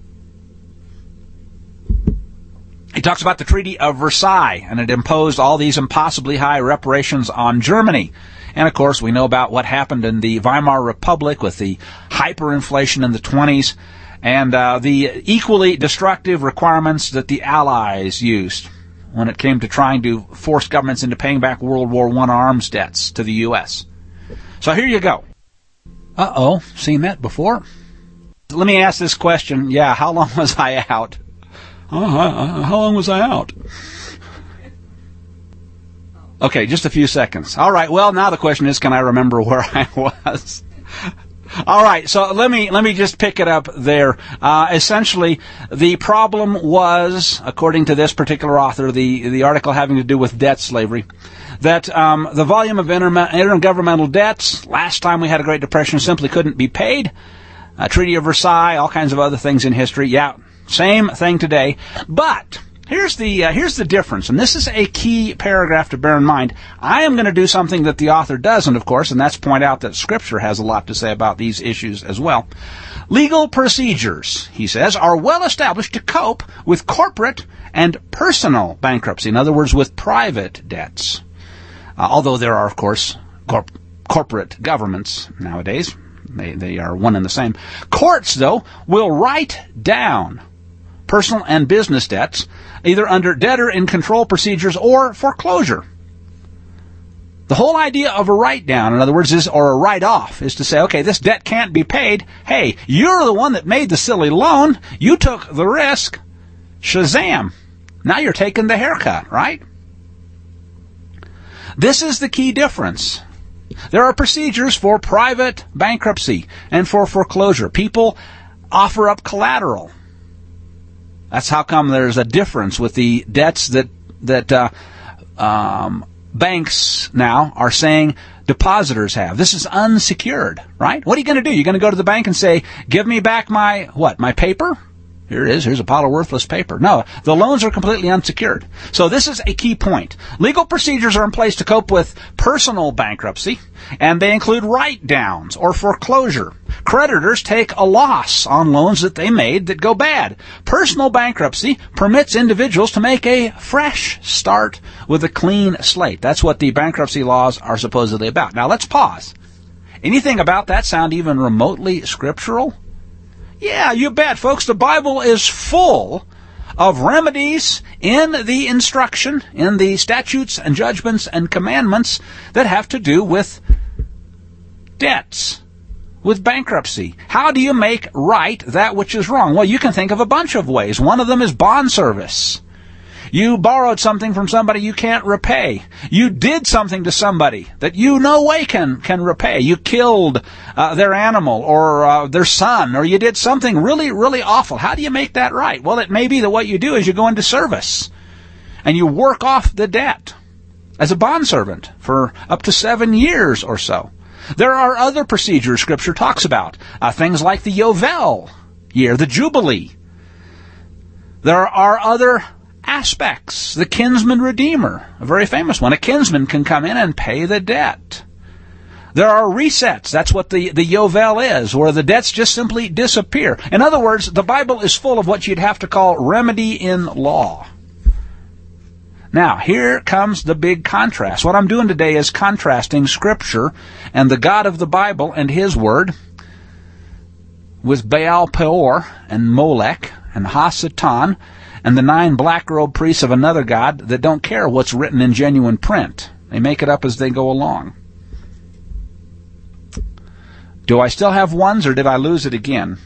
He talks about the Treaty of Versailles, and it imposed all these impossibly high reparations on Germany. And, of course, we know about what happened in the Weimar Republic with the hyperinflation in the 20s and the equally destructive requirements that the Allies used when it came to trying to force governments into paying back World War I arms debts to the U.S. So here you go. Uh-oh, seen that before? Let me ask this question. Yeah, how long was I out? How long was I out? Okay, just a few seconds. All right, well, now the question is, can I remember where I was? All right, so let me just pick it up there. Essentially, the problem was, according to this particular author, the article having to do with debt slavery, that the volume of intergovernmental debts, last time we had a Great Depression, simply couldn't be paid. Treaty of Versailles, all kinds of other things in history. Yeah, same thing today. But here's the difference, and this is a key paragraph to bear in mind. I am going to do something that the author doesn't, of course, and that's point out that Scripture has a lot to say about these issues as well. Legal procedures, he says, are well established to cope with corporate and personal bankruptcy. In other words, with private debts. Although there are, of course, corporate governments nowadays. They are one and the same. Courts, though, will write down personal and business debts, either under debtor-in-control procedures or foreclosure. The whole idea of a write-down, in other words, or a write-off, is to say, okay, this debt can't be paid. Hey, you're the one that made the silly loan. You took the risk. Shazam. Now you're taking the haircut, right? This is the key difference. There are procedures for private bankruptcy and for foreclosure. People offer up collateral. That's how come there's a difference with the debts that banks now are saying depositors have. This is unsecured, right? What are you going to do? You're going to go to the bank and say, give me back my paper? Here it is. Here's a pile of worthless paper. No, the loans are completely unsecured. So this is a key point. Legal procedures are in place to cope with personal bankruptcy, and they include write-downs or foreclosure. Creditors take a loss on loans that they made that go bad. Personal bankruptcy permits individuals to make a fresh start with a clean slate. That's what the bankruptcy laws are supposedly about. Now let's pause. Anything about that sound even remotely scriptural? Yeah, you bet, folks. The Bible is full of remedies in the instruction, in the statutes and judgments and commandments that have to do with debts, with bankruptcy. How do you make right that which is wrong? Well, you can think of a bunch of ways. One of them is bond service. You borrowed something from somebody you can't repay. You did something to somebody that you no way can repay. You killed their animal or their son, or you did something really, really awful. How do you make that right? Well, it may be that what you do is you go into service and you work off the debt as a bondservant for up to 7 years or so. There are other procedures Scripture talks about, things like the Yovel year, the Jubilee. There are other aspects. The kinsman redeemer, a very famous one. A kinsman can come in and pay the debt. There are resets. That's what the Yovel is, where the debts just simply disappear. In other words, the Bible is full of what you'd have to call remedy in law. Now, here comes the big contrast. What I'm doing today is contrasting Scripture and the God of the Bible and His Word with Baal Peor and Molech and Hasatan and the 9 black-robed priests of another god that don't care what's written in genuine print. They make it up as they go along. Do I still have ones, or did I lose it again?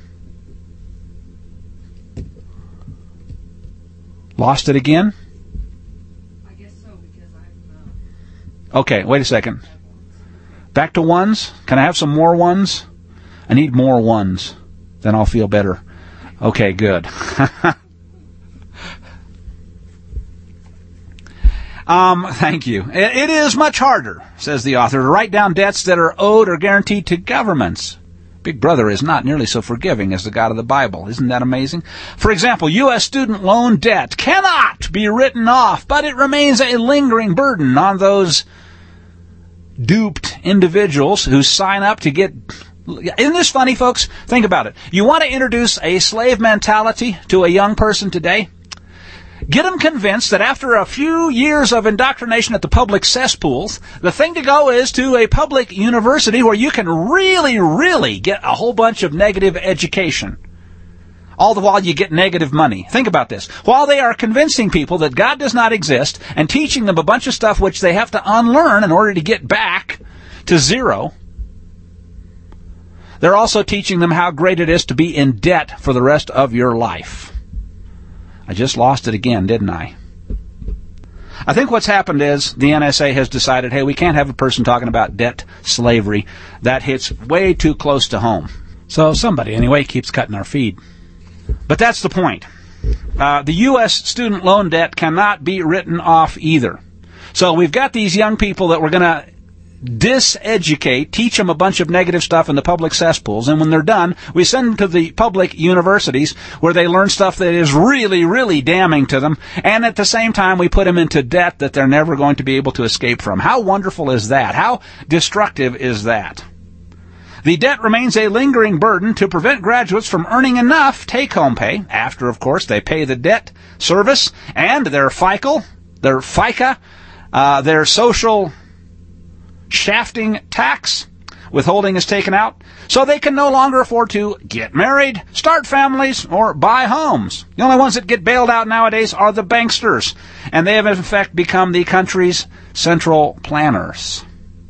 Lost it again? I guess so, because Okay, wait a second. Back to ones? Can I have some more ones? I need more ones. Then I'll feel better. Okay, good. Thank you. It is much harder, says the author, to write down debts that are owed or guaranteed to governments. Big Brother is not nearly so forgiving as the God of the Bible. Isn't that amazing? For example, U.S. student loan debt cannot be written off, but it remains a lingering burden on those duped individuals who sign up to get... Isn't this funny, folks? Think about it. You want to introduce a slave mentality to a young person today? Get them convinced that after a few years of indoctrination at the public cesspools, the thing to go is to a public university where you can really, really get a whole bunch of negative education. All the while you get negative money. Think about this. While they are convincing people that God does not exist and teaching them a bunch of stuff which they have to unlearn in order to get back to zero, they're also teaching them how great it is to be in debt for the rest of your life. I just lost it again, didn't I? I think what's happened is the NSA has decided, hey, we can't have a person talking about debt slavery. That hits way too close to home. So somebody, anyway, keeps cutting our feed. But that's the point. The U.S. student loan debt cannot be written off either. So we've got these young people that we're going to diseducate, teach them a bunch of negative stuff in the public cesspools, and when they're done, we send them to the public universities where they learn stuff that is really, really damning to them, and at the same time we put them into debt that they're never going to be able to escape from. How wonderful is that? How destructive is that? The debt remains a lingering burden to prevent graduates from earning enough take-home pay, after, of course, they pay the debt service and their FICA, their social shafting tax. Withholding is taken out, so they can no longer afford to get married, start families, or buy homes. The only ones that get bailed out nowadays are the banksters, and they have in fact become the country's central planners.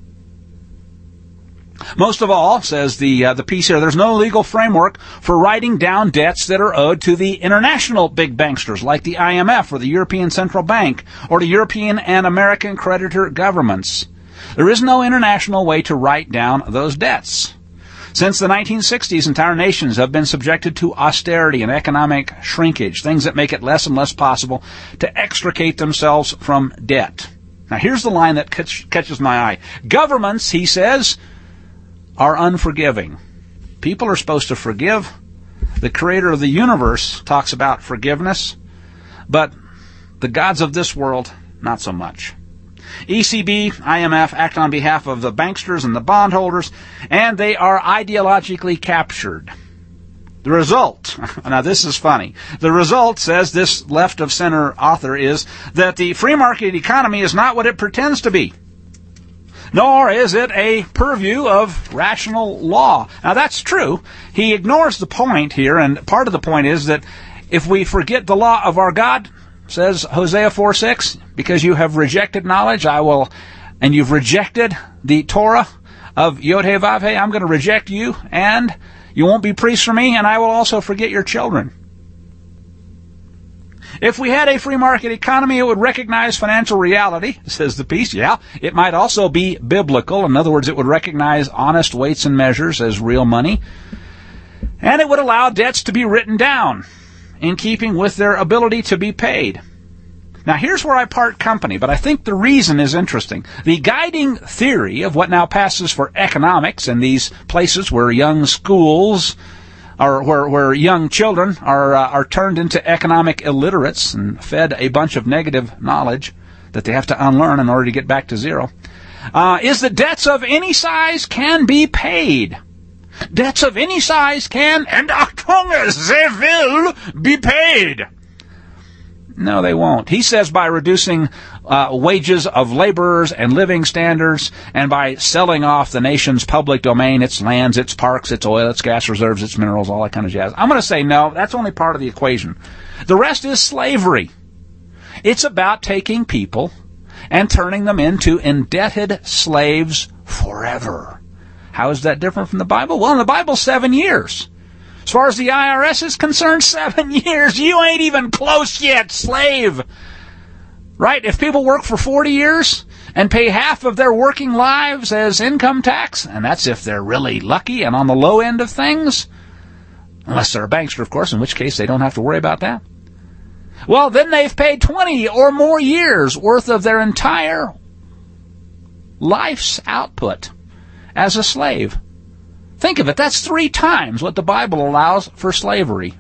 Most of all, says the piece here, there's no legal framework for writing down debts that are owed to the international big banksters like the IMF or the European Central Bank or the European and American creditor governments. There is no international way to write down those debts. Since the 1960s, entire nations have been subjected to austerity and economic shrinkage, things that make it less and less possible to extricate themselves from debt. Now here's the line that catches my eye. Governments, he says, are unforgiving. People are supposed to forgive. The creator of the universe talks about forgiveness, but the gods of this world, not so much. ECB, IMF act on behalf of the banksters and the bondholders, and they are ideologically captured. The result, now this is funny, the result, says this left-of-center author, is that the free market economy is not what it pretends to be, nor is it a purview of rational law. Now that's true. He ignores the point here, and part of the point is that if we forget the law of our God, says Hosea 4:6, because you have rejected knowledge, and you've rejected the Torah of Yod-Heh-Vav-Heh, I'm going to reject you, and you won't be priests for me, and I will also forget your children. If we had a free market economy, it would recognize financial reality, says the piece. Yeah, it might also be biblical. In other words, it would recognize honest weights and measures as real money. And it would allow debts to be written down in keeping with their ability to be paid. Now, here's where I part company, but I think the reason is interesting. The guiding theory of what now passes for economics in these places where young schools or where young children are turned into economic illiterates and fed a bunch of negative knowledge that they have to unlearn in order to get back to zero, is that debts of any size can be paid. Debts of any size can, and Achtung, they will be paid. No, they won't. He says by reducing wages of laborers and living standards, and by selling off the nation's public domain, its lands, its parks, its oil, its gas reserves, its minerals, all that kind of jazz. I'm going to say no, that's only part of the equation. The rest is slavery. It's about taking people and turning them into indebted slaves forever. How is that different from the Bible? Well, in the Bible, 7 years. As far as the IRS is concerned, 7 years. You ain't even close yet, slave. Right? If people work for 40 years and pay half of their working lives as income tax, and that's if they're really lucky and on the low end of things, unless they're a bankster, of course, in which case they don't have to worry about that. Well, then they've paid 20 or more years worth of their entire life's output as a slave. Think of it, that's 3 times what the Bible allows for slavery.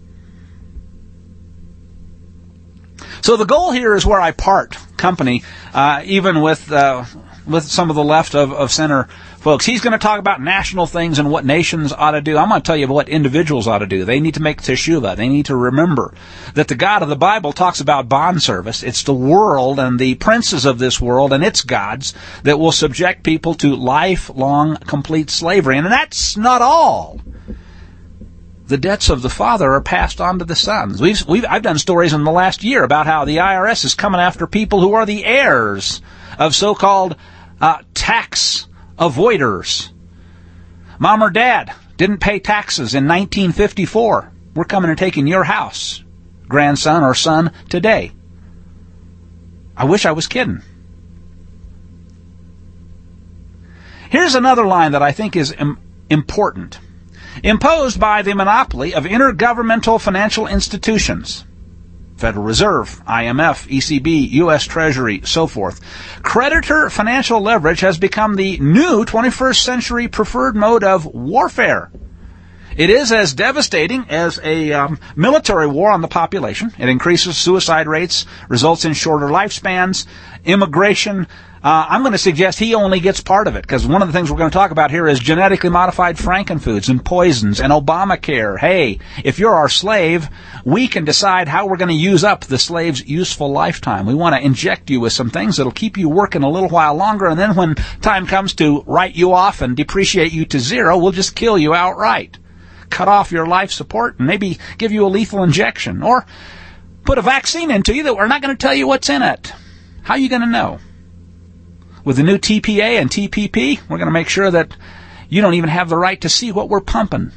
So the goal here is where I part company, even with some of the left of center folks. He's going to talk about national things and what nations ought to do. I'm going to tell you what individuals ought to do. They need to make teshuvah. They need to remember that the God of the Bible talks about bond service. It's the world and the princes of this world and its gods that will subject people to lifelong complete slavery. And that's not all. The debts of the father are passed on to the sons. I've done stories in the last year about how the IRS is coming after people who are the heirs of so-called tax avoiders. Mom or dad didn't pay taxes in 1954. We're coming and taking your house, grandson or son, today. I wish I was kidding. Here's another line that I think is important. Imposed by the monopoly of intergovernmental financial institutions. Federal Reserve, IMF, ECB, U.S. Treasury, so forth. Creditor financial leverage has become the new 21st century preferred mode of warfare. It is as devastating as a military war on the population. It increases suicide rates, results in shorter lifespans, immigration. I'm going to suggest he only gets part of it, because one of the things we're going to talk about here is genetically modified frankenfoods and poisons and Obamacare. Hey, if you're our slave, we can decide how we're going to use up the slave's useful lifetime. We want to inject you with some things that'll keep you working a little while longer, and then when time comes to write you off and depreciate you to zero, we'll just kill you outright. Cut off your life support and maybe give you a lethal injection, or put a vaccine into you that we're not going to tell you what's in it. How are you going to know? With the new TPA and TPP, we're going to make sure that you don't even have the right to see what we're pumping.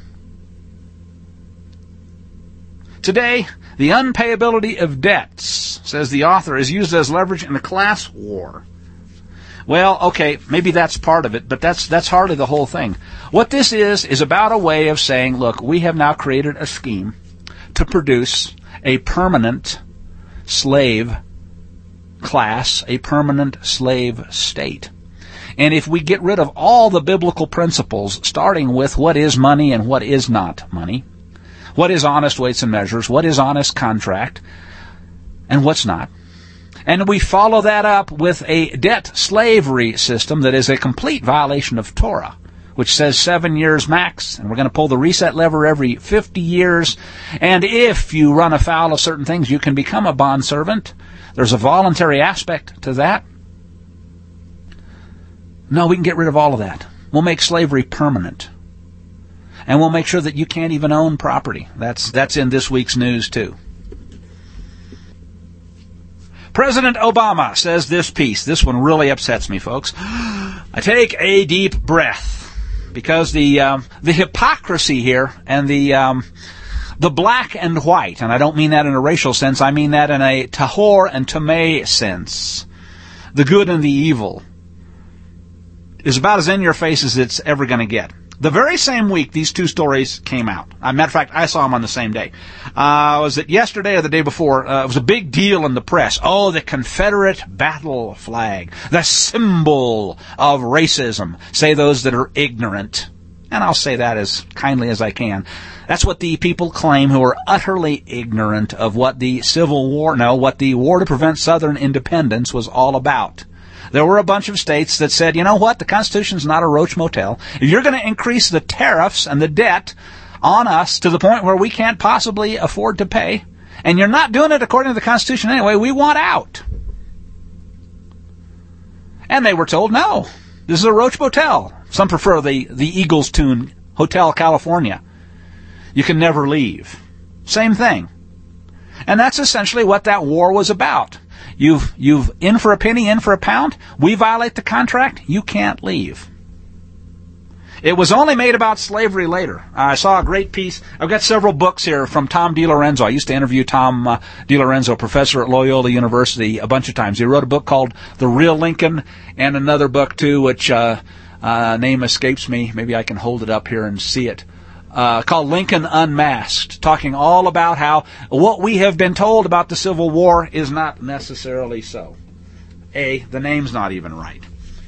Today, the unpayability of debts, says the author, is used as leverage in a class war. Well, okay, maybe that's part of it, but that's hardly the whole thing. What this is about a way of saying, look, we have now created a scheme to produce a permanent slave class, a permanent slave state. And if we get rid of all the biblical principles, starting with what is money and what is not money, what is honest weights and measures, what is honest contract, and what's not, and we follow that up with a debt slavery system that is a complete violation of Torah, which says 7 years max, and we're going to pull the reset lever every 50 years, and if you run afoul of certain things, you can become a bondservant. There's a voluntary aspect to that. No, we can get rid of all of that. We'll make slavery permanent. And we'll make sure that you can't even own property. That's in this week's news, too. President Obama says this piece. This one really upsets me, folks. I take a deep breath, because the hypocrisy here and the black and white, and I don't mean that in a racial sense, I mean that in a tahor and tameh sense, the good and the evil, is about as in your face as it's ever going to get. The very same week these two stories came out. Matter of fact, I saw them on the same day. Was it yesterday or the day before? It was a big deal in the press. Oh, the Confederate battle flag, the symbol of racism, say those that are ignorant. And I'll say that as kindly as I can. That's what the people claim who are utterly ignorant of what the Civil War, what the War to Prevent Southern Independence was all about. There were a bunch of states that said, you know what, the Constitution's not a roach motel. If you're going to increase the tariffs and the debt on us to the point where we can't possibly afford to pay, and you're not doing it according to the Constitution anyway, we want out. And they were told, no, this is a roach motel. Some prefer the Eagles tune, Hotel California. You can never leave. Same thing. And that's essentially what that war was about. You've in for a penny, in for a pound. We violate the contract. You can't leave. It was only made about slavery later. I saw a great piece. I've got several books here from Tom DiLorenzo. I used to interview Tom DiLorenzo, professor at Loyola University, a bunch of times. He wrote a book called The Real Lincoln, and another book too, which name escapes me. Maybe I can hold it up here and see it. Called Lincoln Unmasked, talking all about how what we have been told about the Civil War is not necessarily so. A, the name's not even right.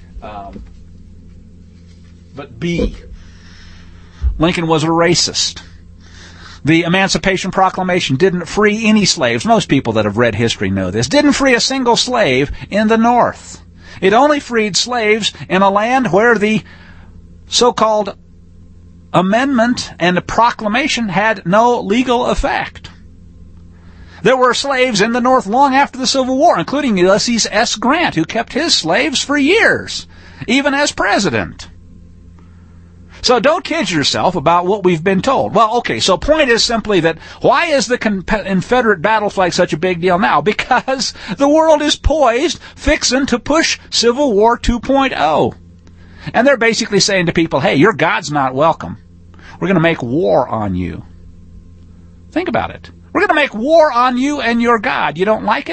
But B, Lincoln was a racist. The Emancipation Proclamation didn't free any slaves. Most people that have read history know this. Didn't free a single slave in the North. It only freed slaves in a land where the so-called amendment and the proclamation had no legal effect. There were slaves in the North long after the Civil War, including Ulysses S. Grant, who kept his slaves for years, even as president. So don't kid yourself about what we've been told. Well, okay, so point is simply that why is the Confederate battle flag such a big deal now? Because the world is poised, fixing to push Civil War 2.0. And they're basically saying to people, hey, your God's not welcome. We're going to make war on you. Think about it. We're going to make war on you and your God. You don't like it?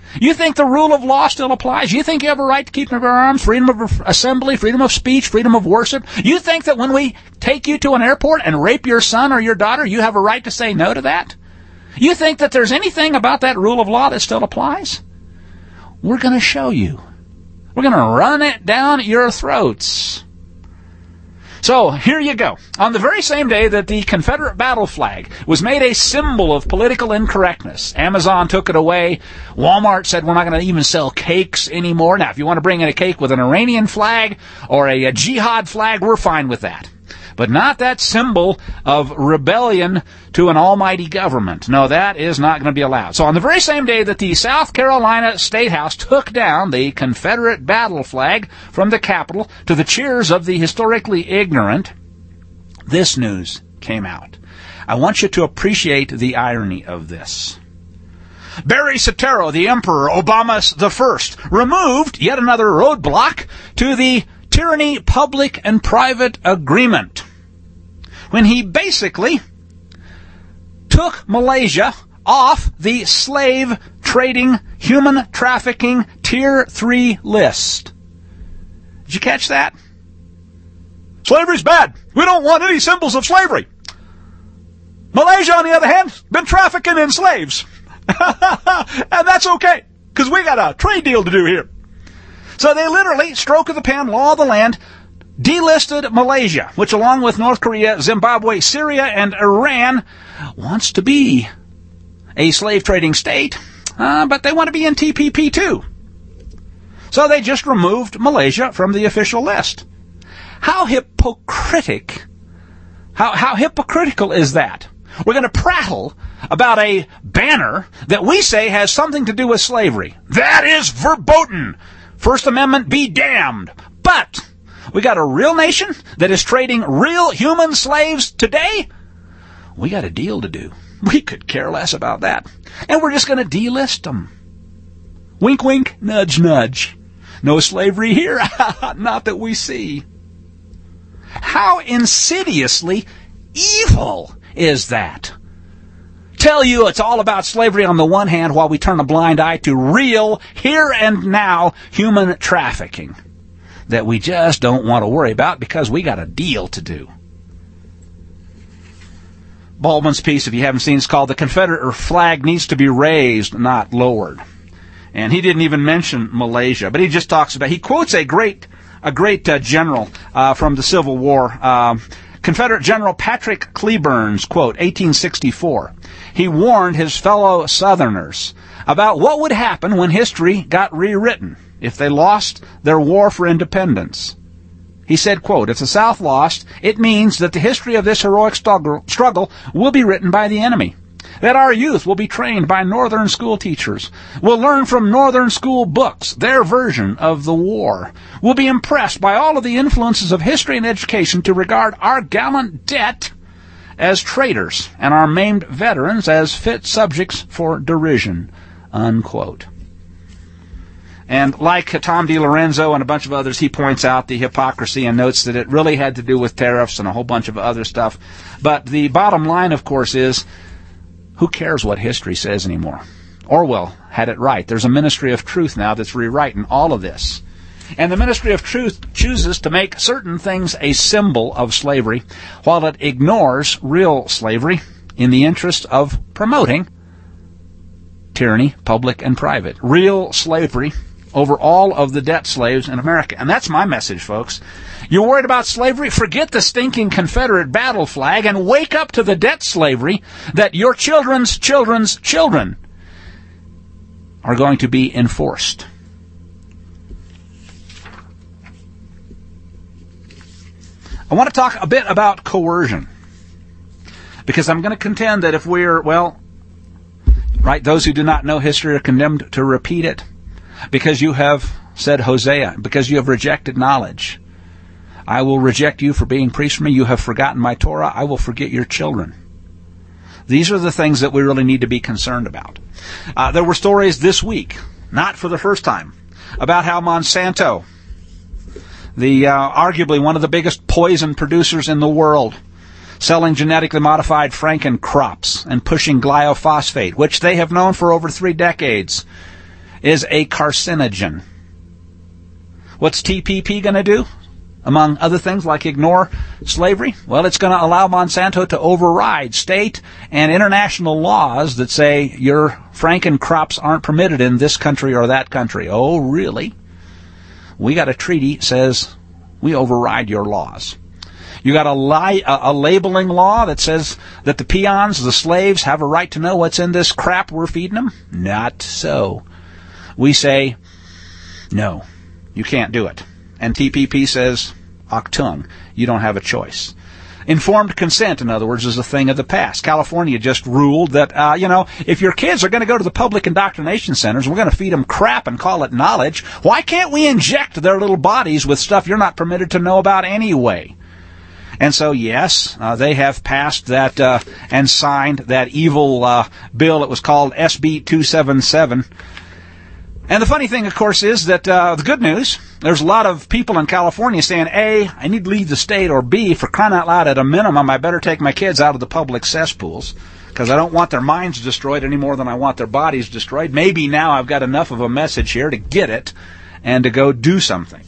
You think the rule of law still applies? You think you have a right to keep and bear arms, freedom of assembly, freedom of speech, freedom of worship? You think that when we take you to an airport and rape your son or your daughter, you have a right to say no to that? You think that there's anything about that rule of law that still applies? We're going to show you. We're going to run it down your throats. So, here you go. On the very same day that the Confederate battle flag was made a symbol of political incorrectness, Amazon took it away. Walmart said we're not going to even sell cakes anymore. Now, if you want to bring in a cake with an Iranian flag or a jihad flag, we're fine with that. But not that symbol of rebellion to an almighty government. No, that is not going to be allowed. So on the very same day that the South Carolina State House took down the Confederate battle flag from the Capitol to the cheers of the historically ignorant, this news came out. I want you to appreciate the irony of this. Barry Soetoro, the Emperor Obama I, removed yet another roadblock to the tyranny public and private agreement when he basically took Malaysia off the slave trading, human trafficking Tier 3 list. Did you catch that? Slavery's bad. We don't want any symbols of slavery. Malaysia, on the other hand, been trafficking in slaves. And that's okay, because we got a trade deal to do here. So they literally, stroke of the pen, law of the land, delisted Malaysia, which along with North Korea, Zimbabwe, Syria, and Iran wants to be a slave trading state, but they want to be in TPP too. So they just removed Malaysia from the official list. How hypocritical is that? We're going to prattle about a banner that we say has something to do with slavery. That is verboten. First Amendment be damned. But we got a real nation that is trading real human slaves today. We got a deal to do. We could care less about that. And we're just going to delist them. Wink, wink, nudge, nudge. No slavery here. Not that we see. How insidiously evil is that? Tell you it's all about slavery on the one hand while we turn a blind eye to real, here and now, human trafficking that we just don't want to worry about because we got a deal to do. Baldwin's piece, if you haven't seen, is called "The Confederate Flag Needs to Be Raised, Not Lowered." And he didn't even mention Malaysia, but he just talks about, he quotes a great general from the Civil War, Confederate General Patrick Cleburne's quote, 1864. He warned his fellow Southerners about what would happen when history got rewritten if they lost their war for independence. He said, quote, "If the South lost, it means that the history of this heroic struggle will be written by the enemy. That our youth will be trained by Northern school teachers, will learn from Northern school books their version of the war, will be impressed by all of the influences of history and education to regard our gallant dead as traitors and our maimed veterans as fit subjects for derision," unquote. And like Tom DiLorenzo and a bunch of others, he points out the hypocrisy and notes that it really had to do with tariffs and a whole bunch of other stuff. But the bottom line, of course, is who cares what history says anymore? Orwell had it right. There's a ministry of truth now that's rewriting all of this. And the ministry of truth chooses to make certain things a symbol of slavery while it ignores real slavery in the interest of promoting tyranny, public and private. Real slavery over all of the debt slaves in America. And that's my message, folks. You're worried about slavery? Forget the stinking Confederate battle flag and wake up to the debt slavery that your children's children's children are going to be enforced. I want to talk a bit about coercion, because I'm going to contend that if we're, those who do not know history are condemned to repeat it, because you have said Hosea, because you have rejected knowledge. I will reject you for being priests for me. You have forgotten my Torah. I will forget your children. These are the things that we really need to be concerned about. There were stories this week, not for the first time, about how Monsanto, the arguably one of the biggest poison producers in the world, selling genetically modified Franken crops and pushing glyphosate, which they have known for over 3 decades, is a carcinogen. What's TPP going to do? Among other things like ignore slavery? Well, it's going to allow Monsanto to override state and international laws that say your Franken crops aren't permitted in this country or that country. Oh, really? We got a treaty that says we override your laws. You got a labeling law that says that the peons, the slaves, have a right to know what's in this crap we're feeding them? Not so. We say, no, you can't do it. And TPP says, Achtung, you don't have a choice. Informed consent, in other words, is a thing of the past. California just ruled that, if your kids are going to go to the public indoctrination centers, we're going to feed them crap and call it knowledge. Why can't we inject their little bodies with stuff you're not permitted to know about anyway? And so, yes, they have passed that and signed that evil bill. It was called SB 277. And the funny thing, of course, is that the good news, there's a lot of people in California saying, A, I need to leave the state, or B, for crying out loud, at a minimum, I better take my kids out of the public cesspools because I don't want their minds destroyed any more than I want their bodies destroyed. Maybe now I've got enough of a message here to get it and to go do something.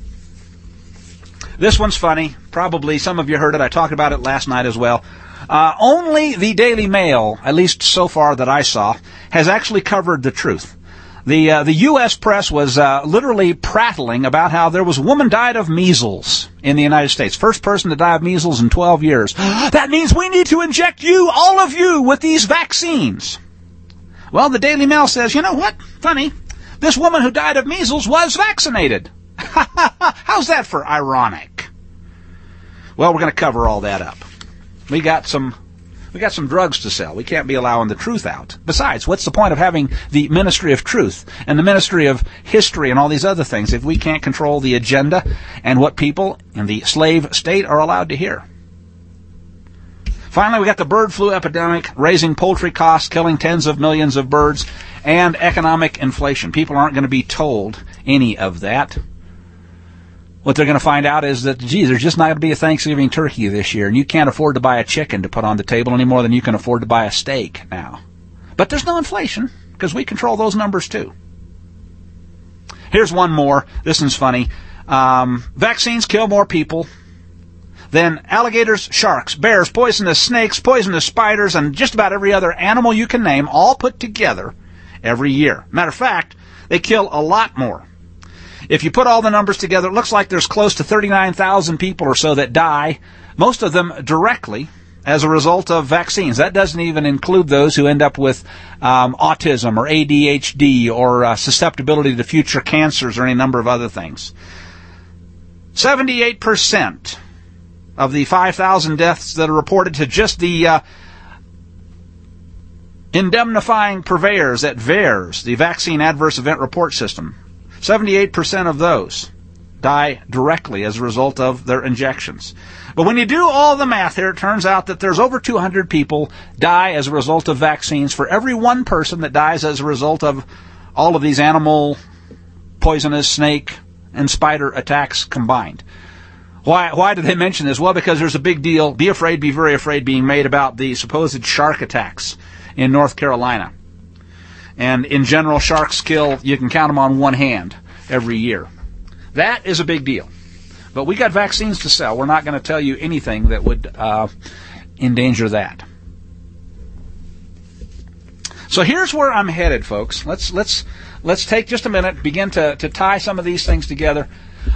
This one's funny. Probably some of you heard it. I talked about it last night as well. Only the Daily Mail, at least so far that I saw, has actually covered the truth. The U.S. press was literally prattling about how there was a woman died of measles in the United States. First person to die of measles in 12 years. That means we need to inject you, all of you, with these vaccines. Well, the Daily Mail says, you know what? Funny. This woman who died of measles was vaccinated. How's that for ironic? Well, we're going to cover all that up. We got some drugs to sell. We can't be allowing the truth out. Besides, what's the point of having the Ministry of Truth and the Ministry of History and all these other things if we can't control the agenda and what people in the slave state are allowed to hear? Finally, we got the bird flu epidemic, raising poultry costs, killing tens of millions of birds, and economic inflation. People aren't going to be told any of that. What they're going to find out is that, there's just not going to be a Thanksgiving turkey this year, and you can't afford to buy a chicken to put on the table any more than you can afford to buy a steak now. But there's no inflation, because we control those numbers too. Here's one more. This one's funny. Vaccines kill more people than alligators, sharks, bears, poisonous snakes, poisonous spiders, and just about every other animal you can name, all put together every year. Matter of fact, they kill a lot more. If you put all the numbers together, it looks like there's close to 39,000 people or so that die, most of them directly as a result of vaccines. That doesn't even include those who end up with autism or ADHD or susceptibility to future cancers or any number of other things. 78% of the 5,000 deaths that are reported to just the indemnifying purveyors at VAERS, the Vaccine Adverse Event Report System, 78% of those die directly as a result of their injections. But when you do all the math here, it turns out that there's over 200 people die as a result of vaccines for every one person that dies as a result of all of these animal, poisonous, snake, and spider attacks combined. Why did they mention this? Well, because there's a big deal, be afraid, be very afraid, being made about the supposed shark attacks in North Carolina. And in general, sharks kill, you can count them on one hand every year. That is a big deal. But we got vaccines to sell. We're not going to tell you anything that would endanger that. So here's where I'm headed, folks. Let's take just a minute, begin to tie some of these things together.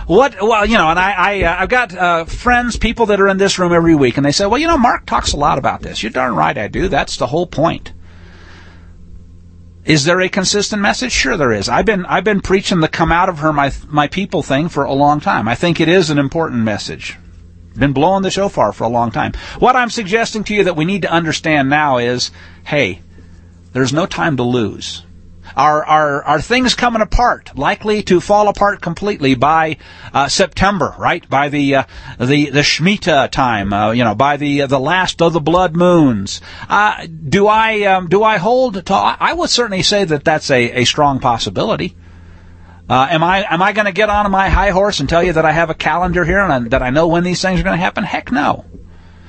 I've got friends, people that are in this room every week, and they say, well, Mark talks a lot about this. You're darn right I do. That's the whole point. Is there a consistent message? Sure there is. I've been preaching the come out of her, my people thing for a long time. I think it is an important message. Been blowing the shofar for a long time. What I'm suggesting to you that we need to understand now is, hey, there's no time to lose. Are things coming apart, likely to fall apart completely by September, right? By the Shemitah time, by the last of the blood moons. Do I hold to? I would certainly say that that's a strong possibility. Am I going to get on my high horse and tell you that I have a calendar here and that I know when these things are going to happen? Heck no.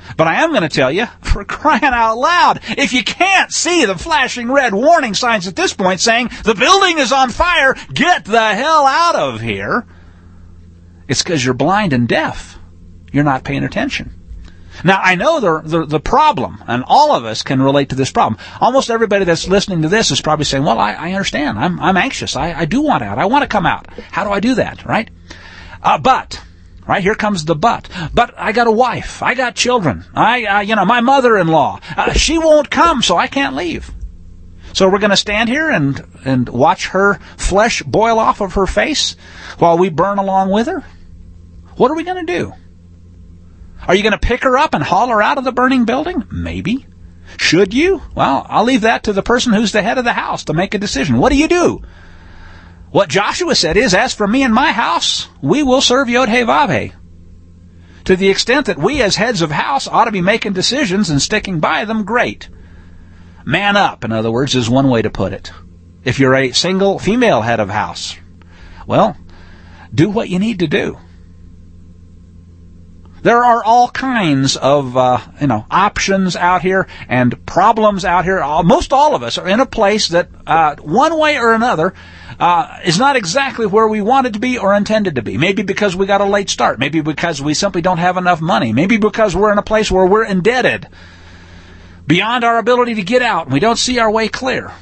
But I am going to tell you, for crying out loud, if you can't see the flashing red warning signs at this point saying, the building is on fire, get the hell out of here, it's because you're blind and deaf. You're not paying attention. Now, I know the problem, and all of us can relate to this problem. Almost everybody that's listening to this is probably saying, well, I understand. I'm anxious. I do want out. I want to come out. How do I do that, right? But... right, here comes the but. But I got a wife. I got children. My mother-in-law. She won't come, so I can't leave. So we're going to stand here and watch her flesh boil off of her face while we burn along with her? What are we going to do? Are you going to pick her up and haul her out of the burning building? Maybe. Should you? Well, I'll leave that to the person who's the head of the house to make a decision. What do you do? What Joshua said is, as for me and my house, we will serve Yod-Heh-Vav-Heh. To the extent that we as heads of house ought to be making decisions and sticking by them, great. Man up, in other words, is one way to put it. If you're a single female head of house, well, do what you need to do. There are all kinds of, options out here and problems out here. Most all of us are in a place that, one way or another, is not exactly where we wanted to be or intended to be. Maybe because we got a late start. Maybe because we simply don't have enough money. Maybe because we're in a place where we're indebted beyond our ability to get out and we don't see our way clear.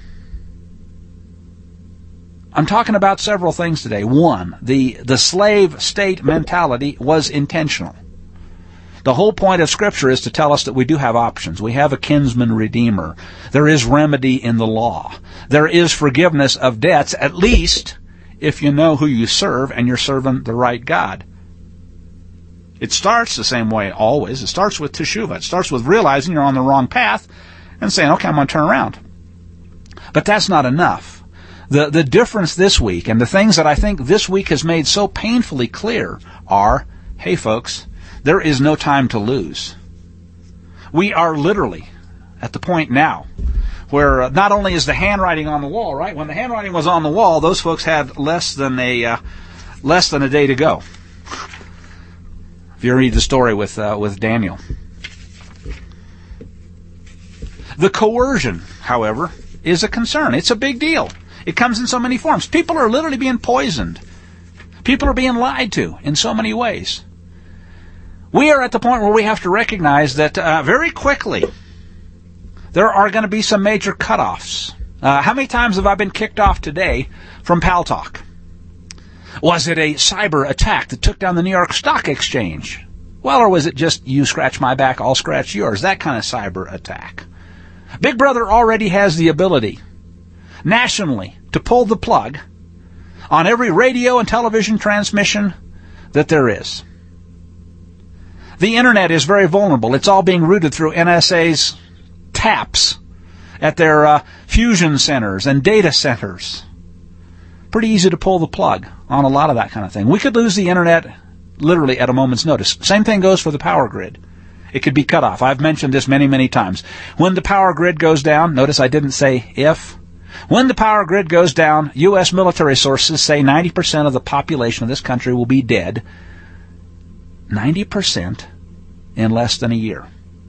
I'm talking about several things today. One, the slave state mentality was intentional. The whole point of Scripture is to tell us that we do have options. We have a kinsman redeemer. There is remedy in the law. There is forgiveness of debts, at least if you know who you serve and you're serving the right God. It starts the same way always. It starts with teshuvah. It starts with realizing you're on the wrong path and saying, okay, I'm going to turn around. But that's not enough. The difference this week, and the things that I think this week has made so painfully clear are, hey folks, there is no time to lose. We are literally at the point now where not only is the handwriting on the wall, right? When the handwriting was on the wall, those folks had less than a day to go. If you read the story with Daniel. The coercion, however, is a concern. It's a big deal. It comes in so many forms. People are literally being poisoned. People are being lied to in so many ways. We are at the point where we have to recognize that very quickly there are going to be some major cutoffs. How many times have I been kicked off today from Pal Talk? Was it a cyber attack that took down the New York Stock Exchange? Well, or was it just you scratch my back, I'll scratch yours? That kind of cyber attack. Big Brother already has the ability nationally to pull the plug on every radio and television transmission that there is. The internet is very vulnerable. It's all being routed through NSA's taps at their fusion centers and data centers. Pretty easy to pull the plug on a lot of that kind of thing. We could lose the internet literally at a moment's notice. Same thing goes for the power grid. It could be cut off. I've mentioned this many, many times. When the power grid goes down, notice I didn't say if. When the power grid goes down, U.S. military sources say 90% of the population of this country will be dead. 90% in less than a year.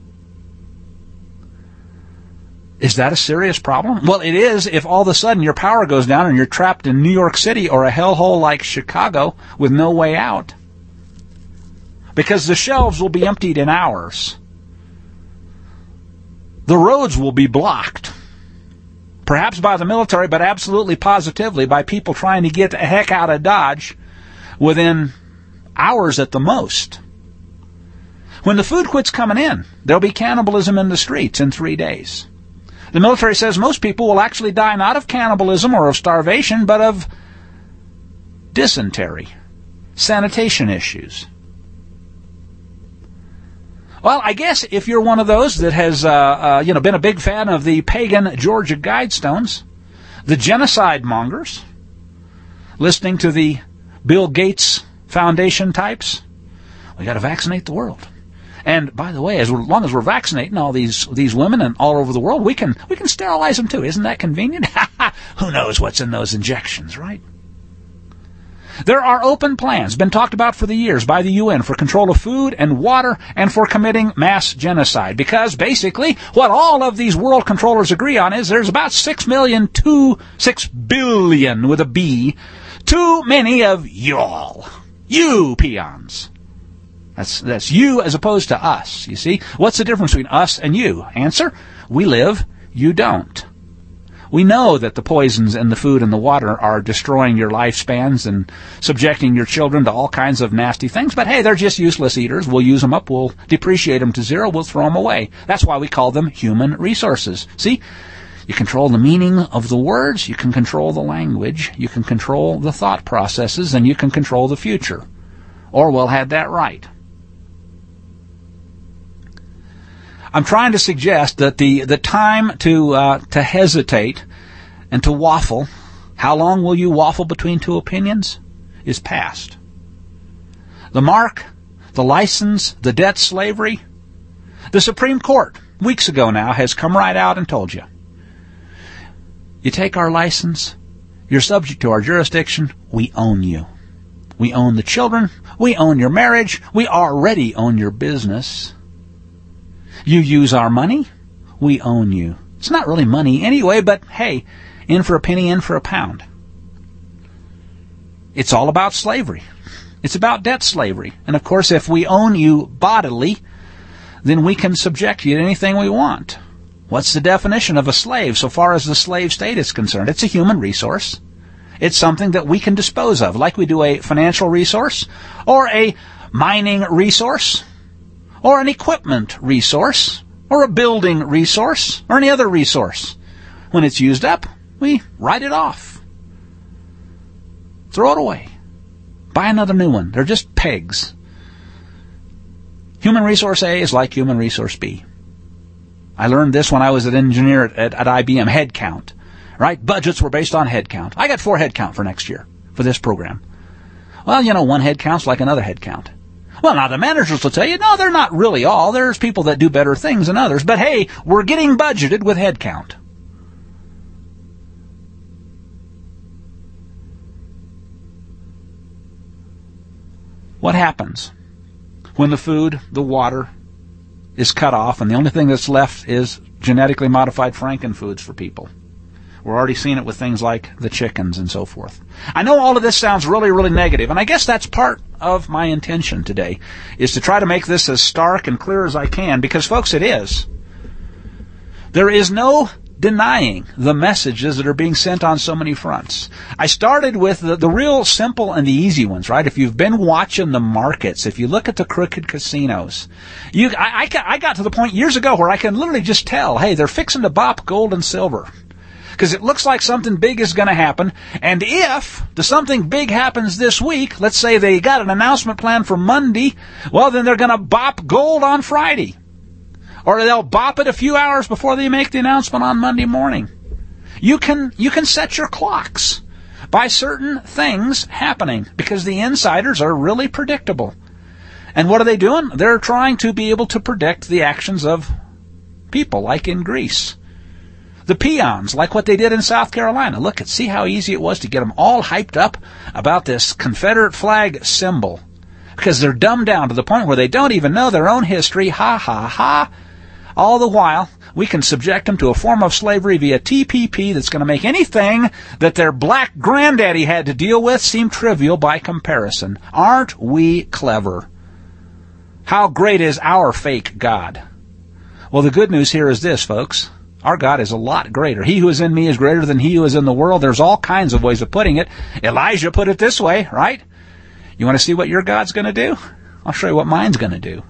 Is that a serious problem? Well, it is if all of a sudden your power goes down and you're trapped in New York City or a hellhole like Chicago with no way out. Because the shelves will be emptied in hours. The roads will be blocked. Perhaps by the military, but absolutely positively by people trying to get the heck out of Dodge within hours at the most. When the food quits coming in, there'll be cannibalism in the streets in 3 days. The military says most people will actually die not of cannibalism or of starvation, but of dysentery, sanitation issues. Well, I guess if you're one of those that has been a big fan of the pagan Georgia Guidestones, the genocide mongers, listening to the Bill Gates Foundation types, we got to vaccinate the world. And by the way, as long as we're vaccinating all these women and all over the world, we can sterilize them too. Isn't that convenient? Who knows what's in those injections, right? There are open plans, been talked about for the years by the UN, for control of food and water and for committing mass genocide. Because basically, what all of these world controllers agree on is there's about 6 billion with a B, too many of y'all. You peons. That's you as opposed to us, you see? What's the difference between us and you? Answer, we live, you don't. We know that the poisons in the food and the water are destroying your lifespans and subjecting your children to all kinds of nasty things. But hey, they're just useless eaters. We'll use them up. We'll depreciate them to zero. We'll throw them away. That's why we call them human resources. See, you control the meaning of the words. You can control the language. You can control the thought processes. And you can control the future. Orwell had that right. I'm trying to suggest that the time to hesitate and to waffle, how long will you waffle between two opinions, is past. The mark, the license, the debt slavery, the Supreme Court, weeks ago now, has come right out and told you. You take our license, you're subject to our jurisdiction, we own you. We own the children, we own your marriage, we already own your business. You use our money, we own you. It's not really money anyway, but hey, in for a penny, in for a pound. It's all about slavery. It's about debt slavery. And of course, if we own you bodily, then we can subject you to anything we want. What's the definition of a slave so far as the slave state is concerned? It's a human resource. It's something that we can dispose of, like we do a financial resource, or a mining resource, or an equipment resource, or a building resource, or any other resource. When it's used up, we write it off. Throw it away. Buy another new one. They're just pegs. Human resource A is like human resource B. I learned this when I was an engineer at IBM, head count. Right? Budgets were based on head count. I got 4 head count for next year for this program. Well, one head count's like another head count. Well, now the managers will tell you, no, they're not really all. There's people that do better things than others. But hey, we're getting budgeted with head count. What happens when the food, the water, is cut off and the only thing that's left is genetically modified frankenfoods for people? We're already seeing it with things like the chickens and so forth. I know all of this sounds really, really negative, and I guess that's part of my intention today, is to try to make this as stark and clear as I can, because, folks, it is. There is no denying the messages that are being sent on so many fronts. I started with the real simple and the easy ones, right? If you've been watching the markets, if you look at the crooked casinos, I got to the point years ago where I can literally just tell, hey, they're fixing to bop gold and silver. Because it looks like something big is going to happen. And if the something big happens this week, let's say they got an announcement plan for Monday, well, then they're going to bop gold on Friday. Or they'll bop it a few hours before they make the announcement on Monday morning. You can set your clocks by certain things happening because the insiders are really predictable. And what are they doing? They're trying to be able to predict the actions of people, like in Greece. The peons, like what they did in South Carolina. Look, see how easy it was to get them all hyped up about this Confederate flag symbol. Because they're dumbed down to the point where they don't even know their own history. Ha, ha, ha. All the while, we can subject them to a form of slavery via TPP that's going to make anything that their black granddaddy had to deal with seem trivial by comparison. Aren't we clever? How great is our fake God? Well, the good news here is this, folks. Our God is a lot greater. He who is in me is greater than he who is in the world. There's all kinds of ways of putting it. Elijah put it this way, right? You want to see what your God's going to do? I'll show you what mine's going to do.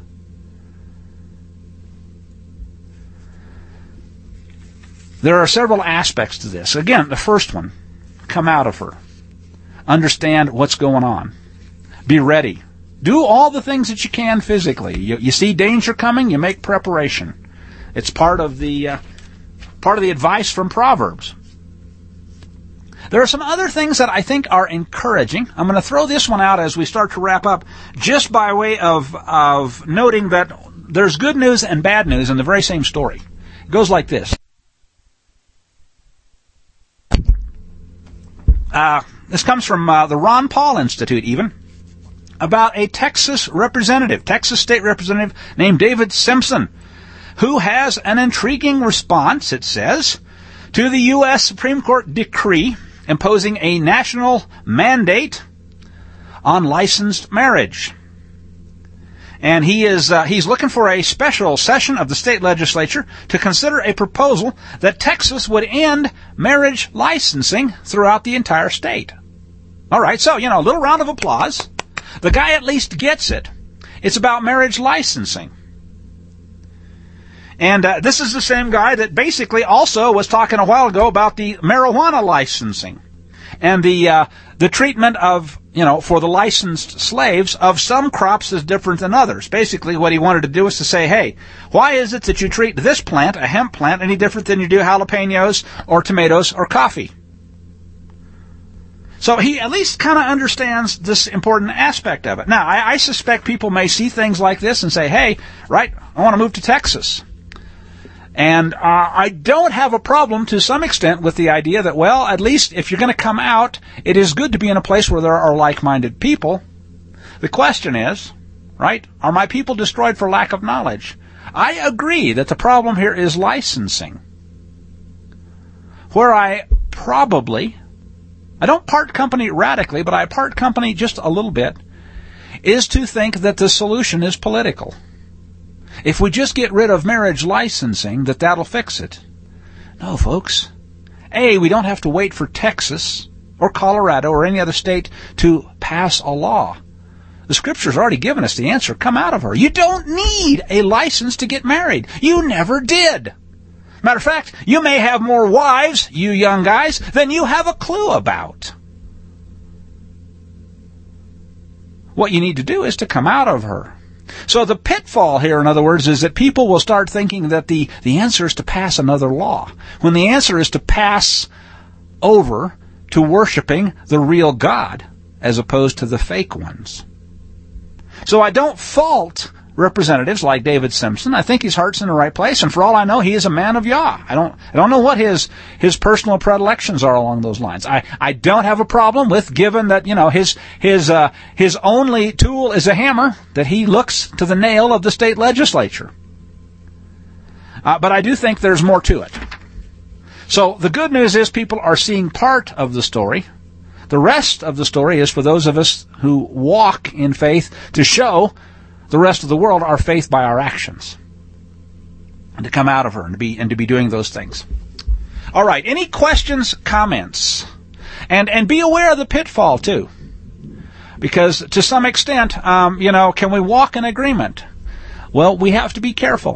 There are several aspects to this. Again, the first one, come out of her. Understand what's going on. Be ready. Do all the things that you can physically. You see danger coming, you make preparation. It's part of the advice from Proverbs. There are some other things that I think are encouraging. I'm going to throw this one out as we start to wrap up, just by way of noting that there's good news and bad news in the very same story. It goes like this. This comes from the Ron Paul Institute even, about a Texas state representative named David Simpson, who has an intriguing response, it says, to the U.S. Supreme Court decree imposing a national mandate on licensed marriage. And he's looking for a special session of the state legislature to consider a proposal that Texas would end marriage licensing throughout the entire state. All right, so, a little round of applause. The guy at least gets it. It's about marriage licensing. And this is the same guy that basically also was talking a while ago about the marijuana licensing and the treatment of, for the licensed slaves of some crops is different than others. Basically, what he wanted to do was to say, hey, why is it that you treat this plant, a hemp plant, any different than you do jalapenos or tomatoes or coffee? So he at least kind of understands this important aspect of it. Now, I suspect people may see things like this and say, hey, right, I want to move to Texas. And I don't have a problem to some extent with the idea that, well, at least if you're going to come out, it is good to be in a place where there are like-minded people. The question is, right, are my people destroyed for lack of knowledge? I agree that the problem here is licensing. Where I don't part company radically, but I part company just a little bit, is to think that the solution is political. If we just get rid of marriage licensing, that'll fix it. No, folks. We don't have to wait for Texas or Colorado or any other state to pass a law. The Scripture's already given us the answer. Come out of her. You don't need a license to get married. You never did. Matter of fact, you may have more wives, you young guys, than you have a clue about. What you need to do is to come out of her. So the pitfall here, in other words, is that people will start thinking that the answer is to pass another law, when the answer is to pass over to worshiping the real God as opposed to the fake ones. So I don't fault representatives like David Simpson. I think his heart's in the right place, and for all I know, he is a man of Yah. I don't know what his personal predilections are along those lines. I don't have a problem with, given that his only tool is a hammer, that he looks to the nail of the state legislature. But I do think there's more to it. So the good news is people are seeing part of the story. The rest of the story is for those of us who walk in faith to show the rest of the world our faith by our actions, and to come out of her and to be doing those things. All right, any questions, comments? And be aware of the pitfall too, because to some extent, can we walk in agreement? Well, we have to be careful.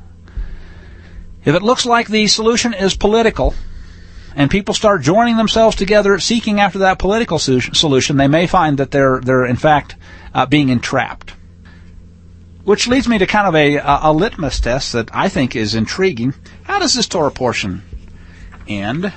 If it looks like the solution is political, and people start joining themselves together seeking after that political solution, they may find that they're in fact being entrapped. Which leads me to kind of a litmus test that I think is intriguing. How does this Torah portion end?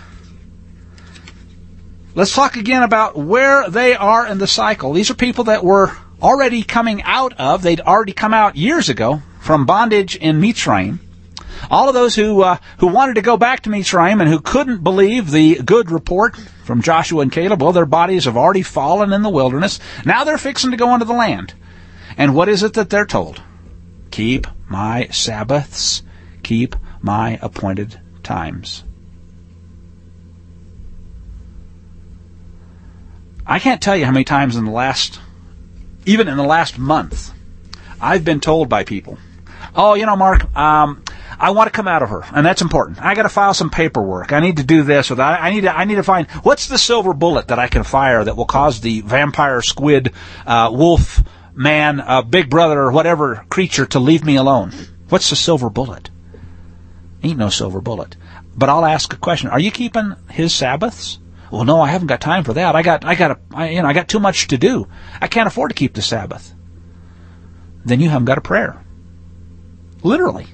Let's talk again about where they are in the cycle. These are people that were already coming out of, they'd already come out years ago from bondage in Mitzrayim. All of those who wanted to go back to Mitzrayim and who couldn't believe the good report from Joshua and Caleb, well, their bodies have already fallen in the wilderness. Now they're fixing to go into the land. And what is it that they're told? Keep my Sabbaths, keep my appointed times. I can't tell you how many times even in the last month, I've been told by people, Mark, I want to come out of her, and that's important. I got to file some paperwork. I need to do this or that. I need to find what's the silver bullet that I can fire that will cause the vampire, squid, wolf, man, big brother, or whatever creature to leave me alone. What's the silver bullet? Ain't no silver bullet. But I'll ask a question. Are you keeping his Sabbaths? Well, no, I haven't got time for that. I got too much to do. I can't afford to keep the Sabbath. Then you haven't got a prayer. Literally.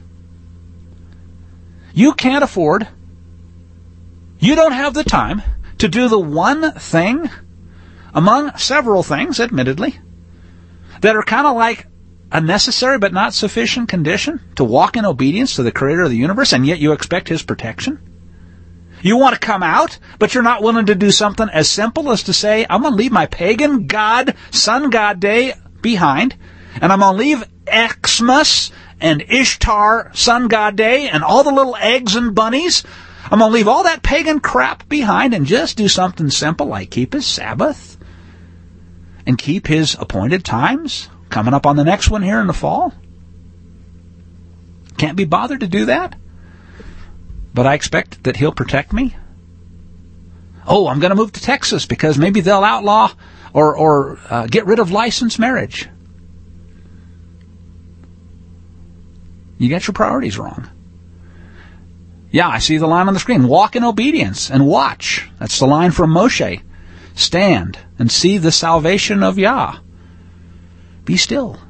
You can't afford, you don't have the time to do the one thing among several things, admittedly, that are kind of like a necessary but not sufficient condition to walk in obedience to the Creator of the universe, and yet you expect His protection? You want to come out, but you're not willing to do something as simple as to say, I'm going to leave my pagan god, sun god day behind, and I'm going to leave Xmas and Ishtar, sun god day, and all the little eggs and bunnies. I'm going to leave all that pagan crap behind and just do something simple like keep his Sabbath and keep his appointed times coming up on the next one here in the fall. Can't be bothered to do that. But I expect that he'll protect me. Oh, I'm going to move to Texas because maybe they'll outlaw or get rid of licensed marriage. You got your priorities wrong. Yeah, I see the line on the screen. Walk in obedience and watch. That's the line from Moshe. Stand and see the salvation of Yah. Be still.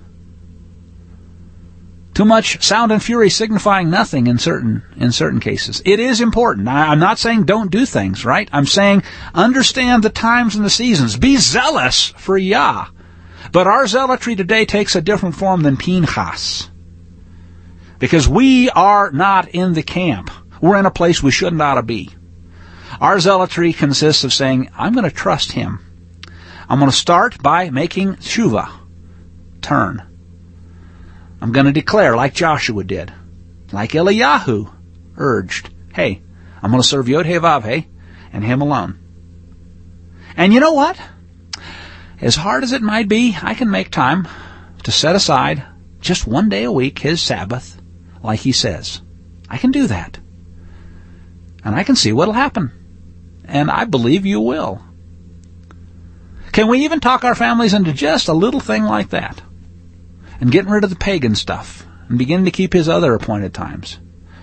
Too much sound and fury signifying nothing in certain cases. It is important. I'm not saying don't do things, right? I'm saying understand the times and the seasons. Be zealous for Yah. But our zealotry today takes a different form than Pinchas. Because we are not in the camp. We're in a place we shouldn't ought to be. Our zealotry consists of saying, I'm going to trust him. I'm going to start by making tshuva. Turn. I'm going to declare like Joshua did, like Eliyahu urged, hey, I'm going to serve Yod-Heh-Vav-Heh and him alone. And you know what? As hard as it might be, I can make time to set aside just one day a week, his Sabbath, like he says. I can do that. And I can see what'll happen. And I believe you will. Can we even talk our families into just a little thing like that? And getting rid of the pagan stuff and begin to keep his other appointed times.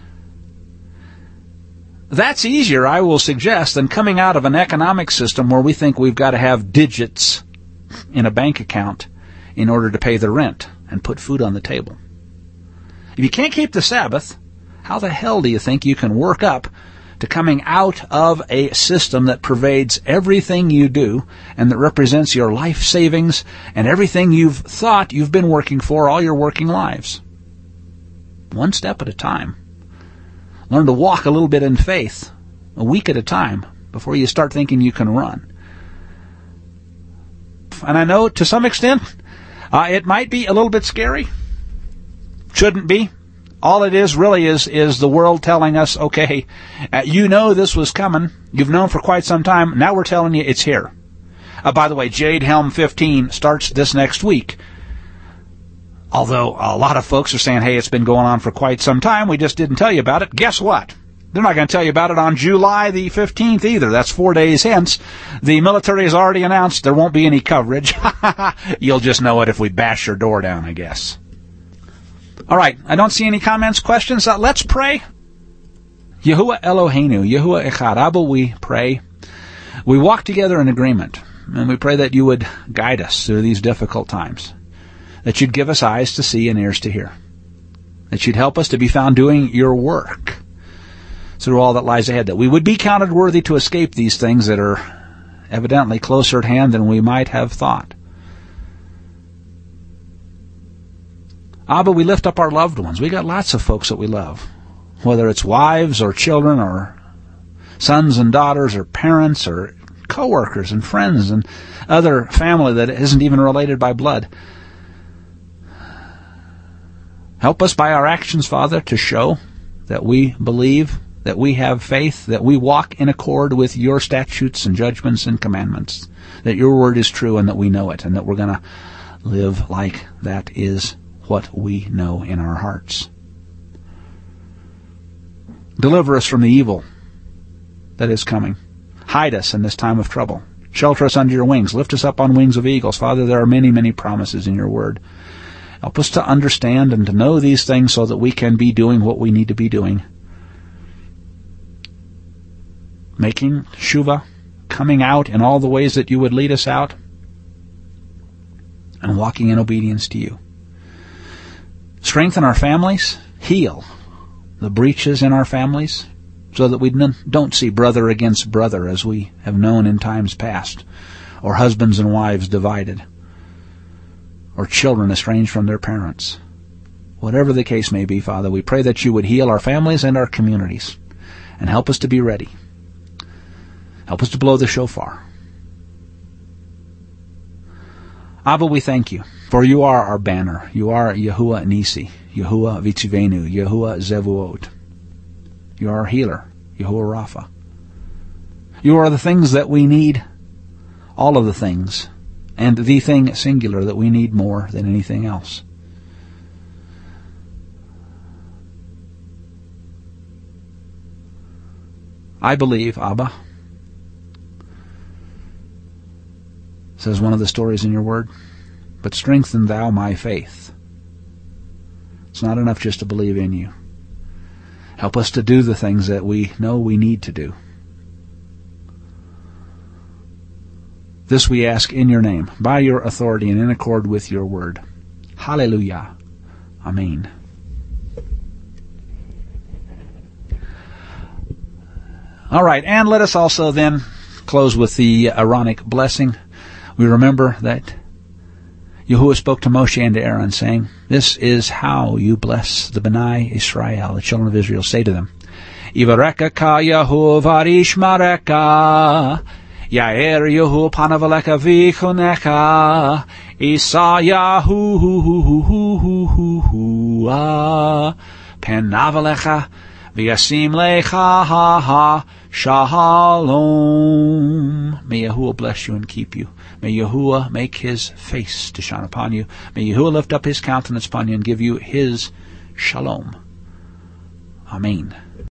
That's easier, I will suggest, than coming out of an economic system where we think we've got to have digits in a bank account in order to pay the rent and put food on the table. If you can't keep the Sabbath, how the hell do you think you can work up to coming out of a system that pervades everything you do and that represents your life savings and everything you've thought you've been working for all your working lives? One step at a time. Learn to walk a little bit in faith, a week at a time, before you start thinking you can run. And I know to some extent it might be a little bit scary. Shouldn't be. All it is really is the world telling us, okay, you know this was coming. You've known for quite some time. Now we're telling you it's here. By the way, Jade Helm 15 starts this next week. Although a lot of folks are saying, hey, it's been going on for quite some time. We just didn't tell you about it. Guess what? They're not going to tell you about it on July the 15th either. That's 4 days hence. The military has already announced there won't be any coverage. You'll just know it if we bash your door down, I guess. All right, I don't see any comments, questions. Let's pray. Yahuwah Eloheinu, Yahuwah Echad, Abba, we pray. We walk together in agreement, and we pray that you would guide us through these difficult times, that you'd give us eyes to see and ears to hear, that you'd help us to be found doing your work through all that lies ahead, that we would be counted worthy to escape these things that are evidently closer at hand than we might have thought. Abba, we lift up our loved ones. We got lots of folks that we love, whether it's wives or children or sons and daughters or parents or coworkers and friends and other family that isn't even related by blood. Help us by our actions, Father, to show that we believe, that we have faith, that we walk in accord with your statutes and judgments and commandments, that your word is true and that we know it, and that we're going to live like that is what we know in our hearts. Deliver us from the evil that is coming. Hide us in this time of trouble. Shelter us under your wings. Lift us up on wings of eagles. Father, there are many, many promises in your word. Help us to understand and to know these things so that we can be doing what we need to be doing. Making Shuvah, coming out in all the ways that you would lead us out, and walking in obedience to you. Strengthen our families, heal the breaches in our families, so that we don't see brother against brother as we have known in times past, or husbands and wives divided, or children estranged from their parents. Whatever the case may be, Father, we pray that you would heal our families and our communities, and help us to be ready. Help us to blow the shofar. Abba, we thank you, for you are our banner. You are Yahuwah Nisi, Yahuwah Vitzivenu, Yahuwah Zevuot. You are our healer, Yahuwah Rapha. You are the things that we need, all of the things, and the thing singular that we need more than anything else. I believe, Abba, says one of the stories in your word, but strengthen thou my faith. It's not enough just to believe in you. Help us to do the things that we know we need to do. This we ask in your name, by your authority and in accord with your word. Hallelujah. Amen. All right, and let us also then close with the Aaronic blessing. We remember that Yahuwah spoke to Moshe and to Aaron, saying, this is how you bless the B'nai Israel, the children of Israel. Say to them, Yivareka ka Yahuwah v'yishmareka, Yair Yahu panavaleka v'choneka, Isa Yahu penavalecha v'yasim lecha shalom. May Yahuwah bless you and keep you. May Yahuwah make his face to shine upon you. May Yahuwah lift up his countenance upon you and give you his shalom. Amen.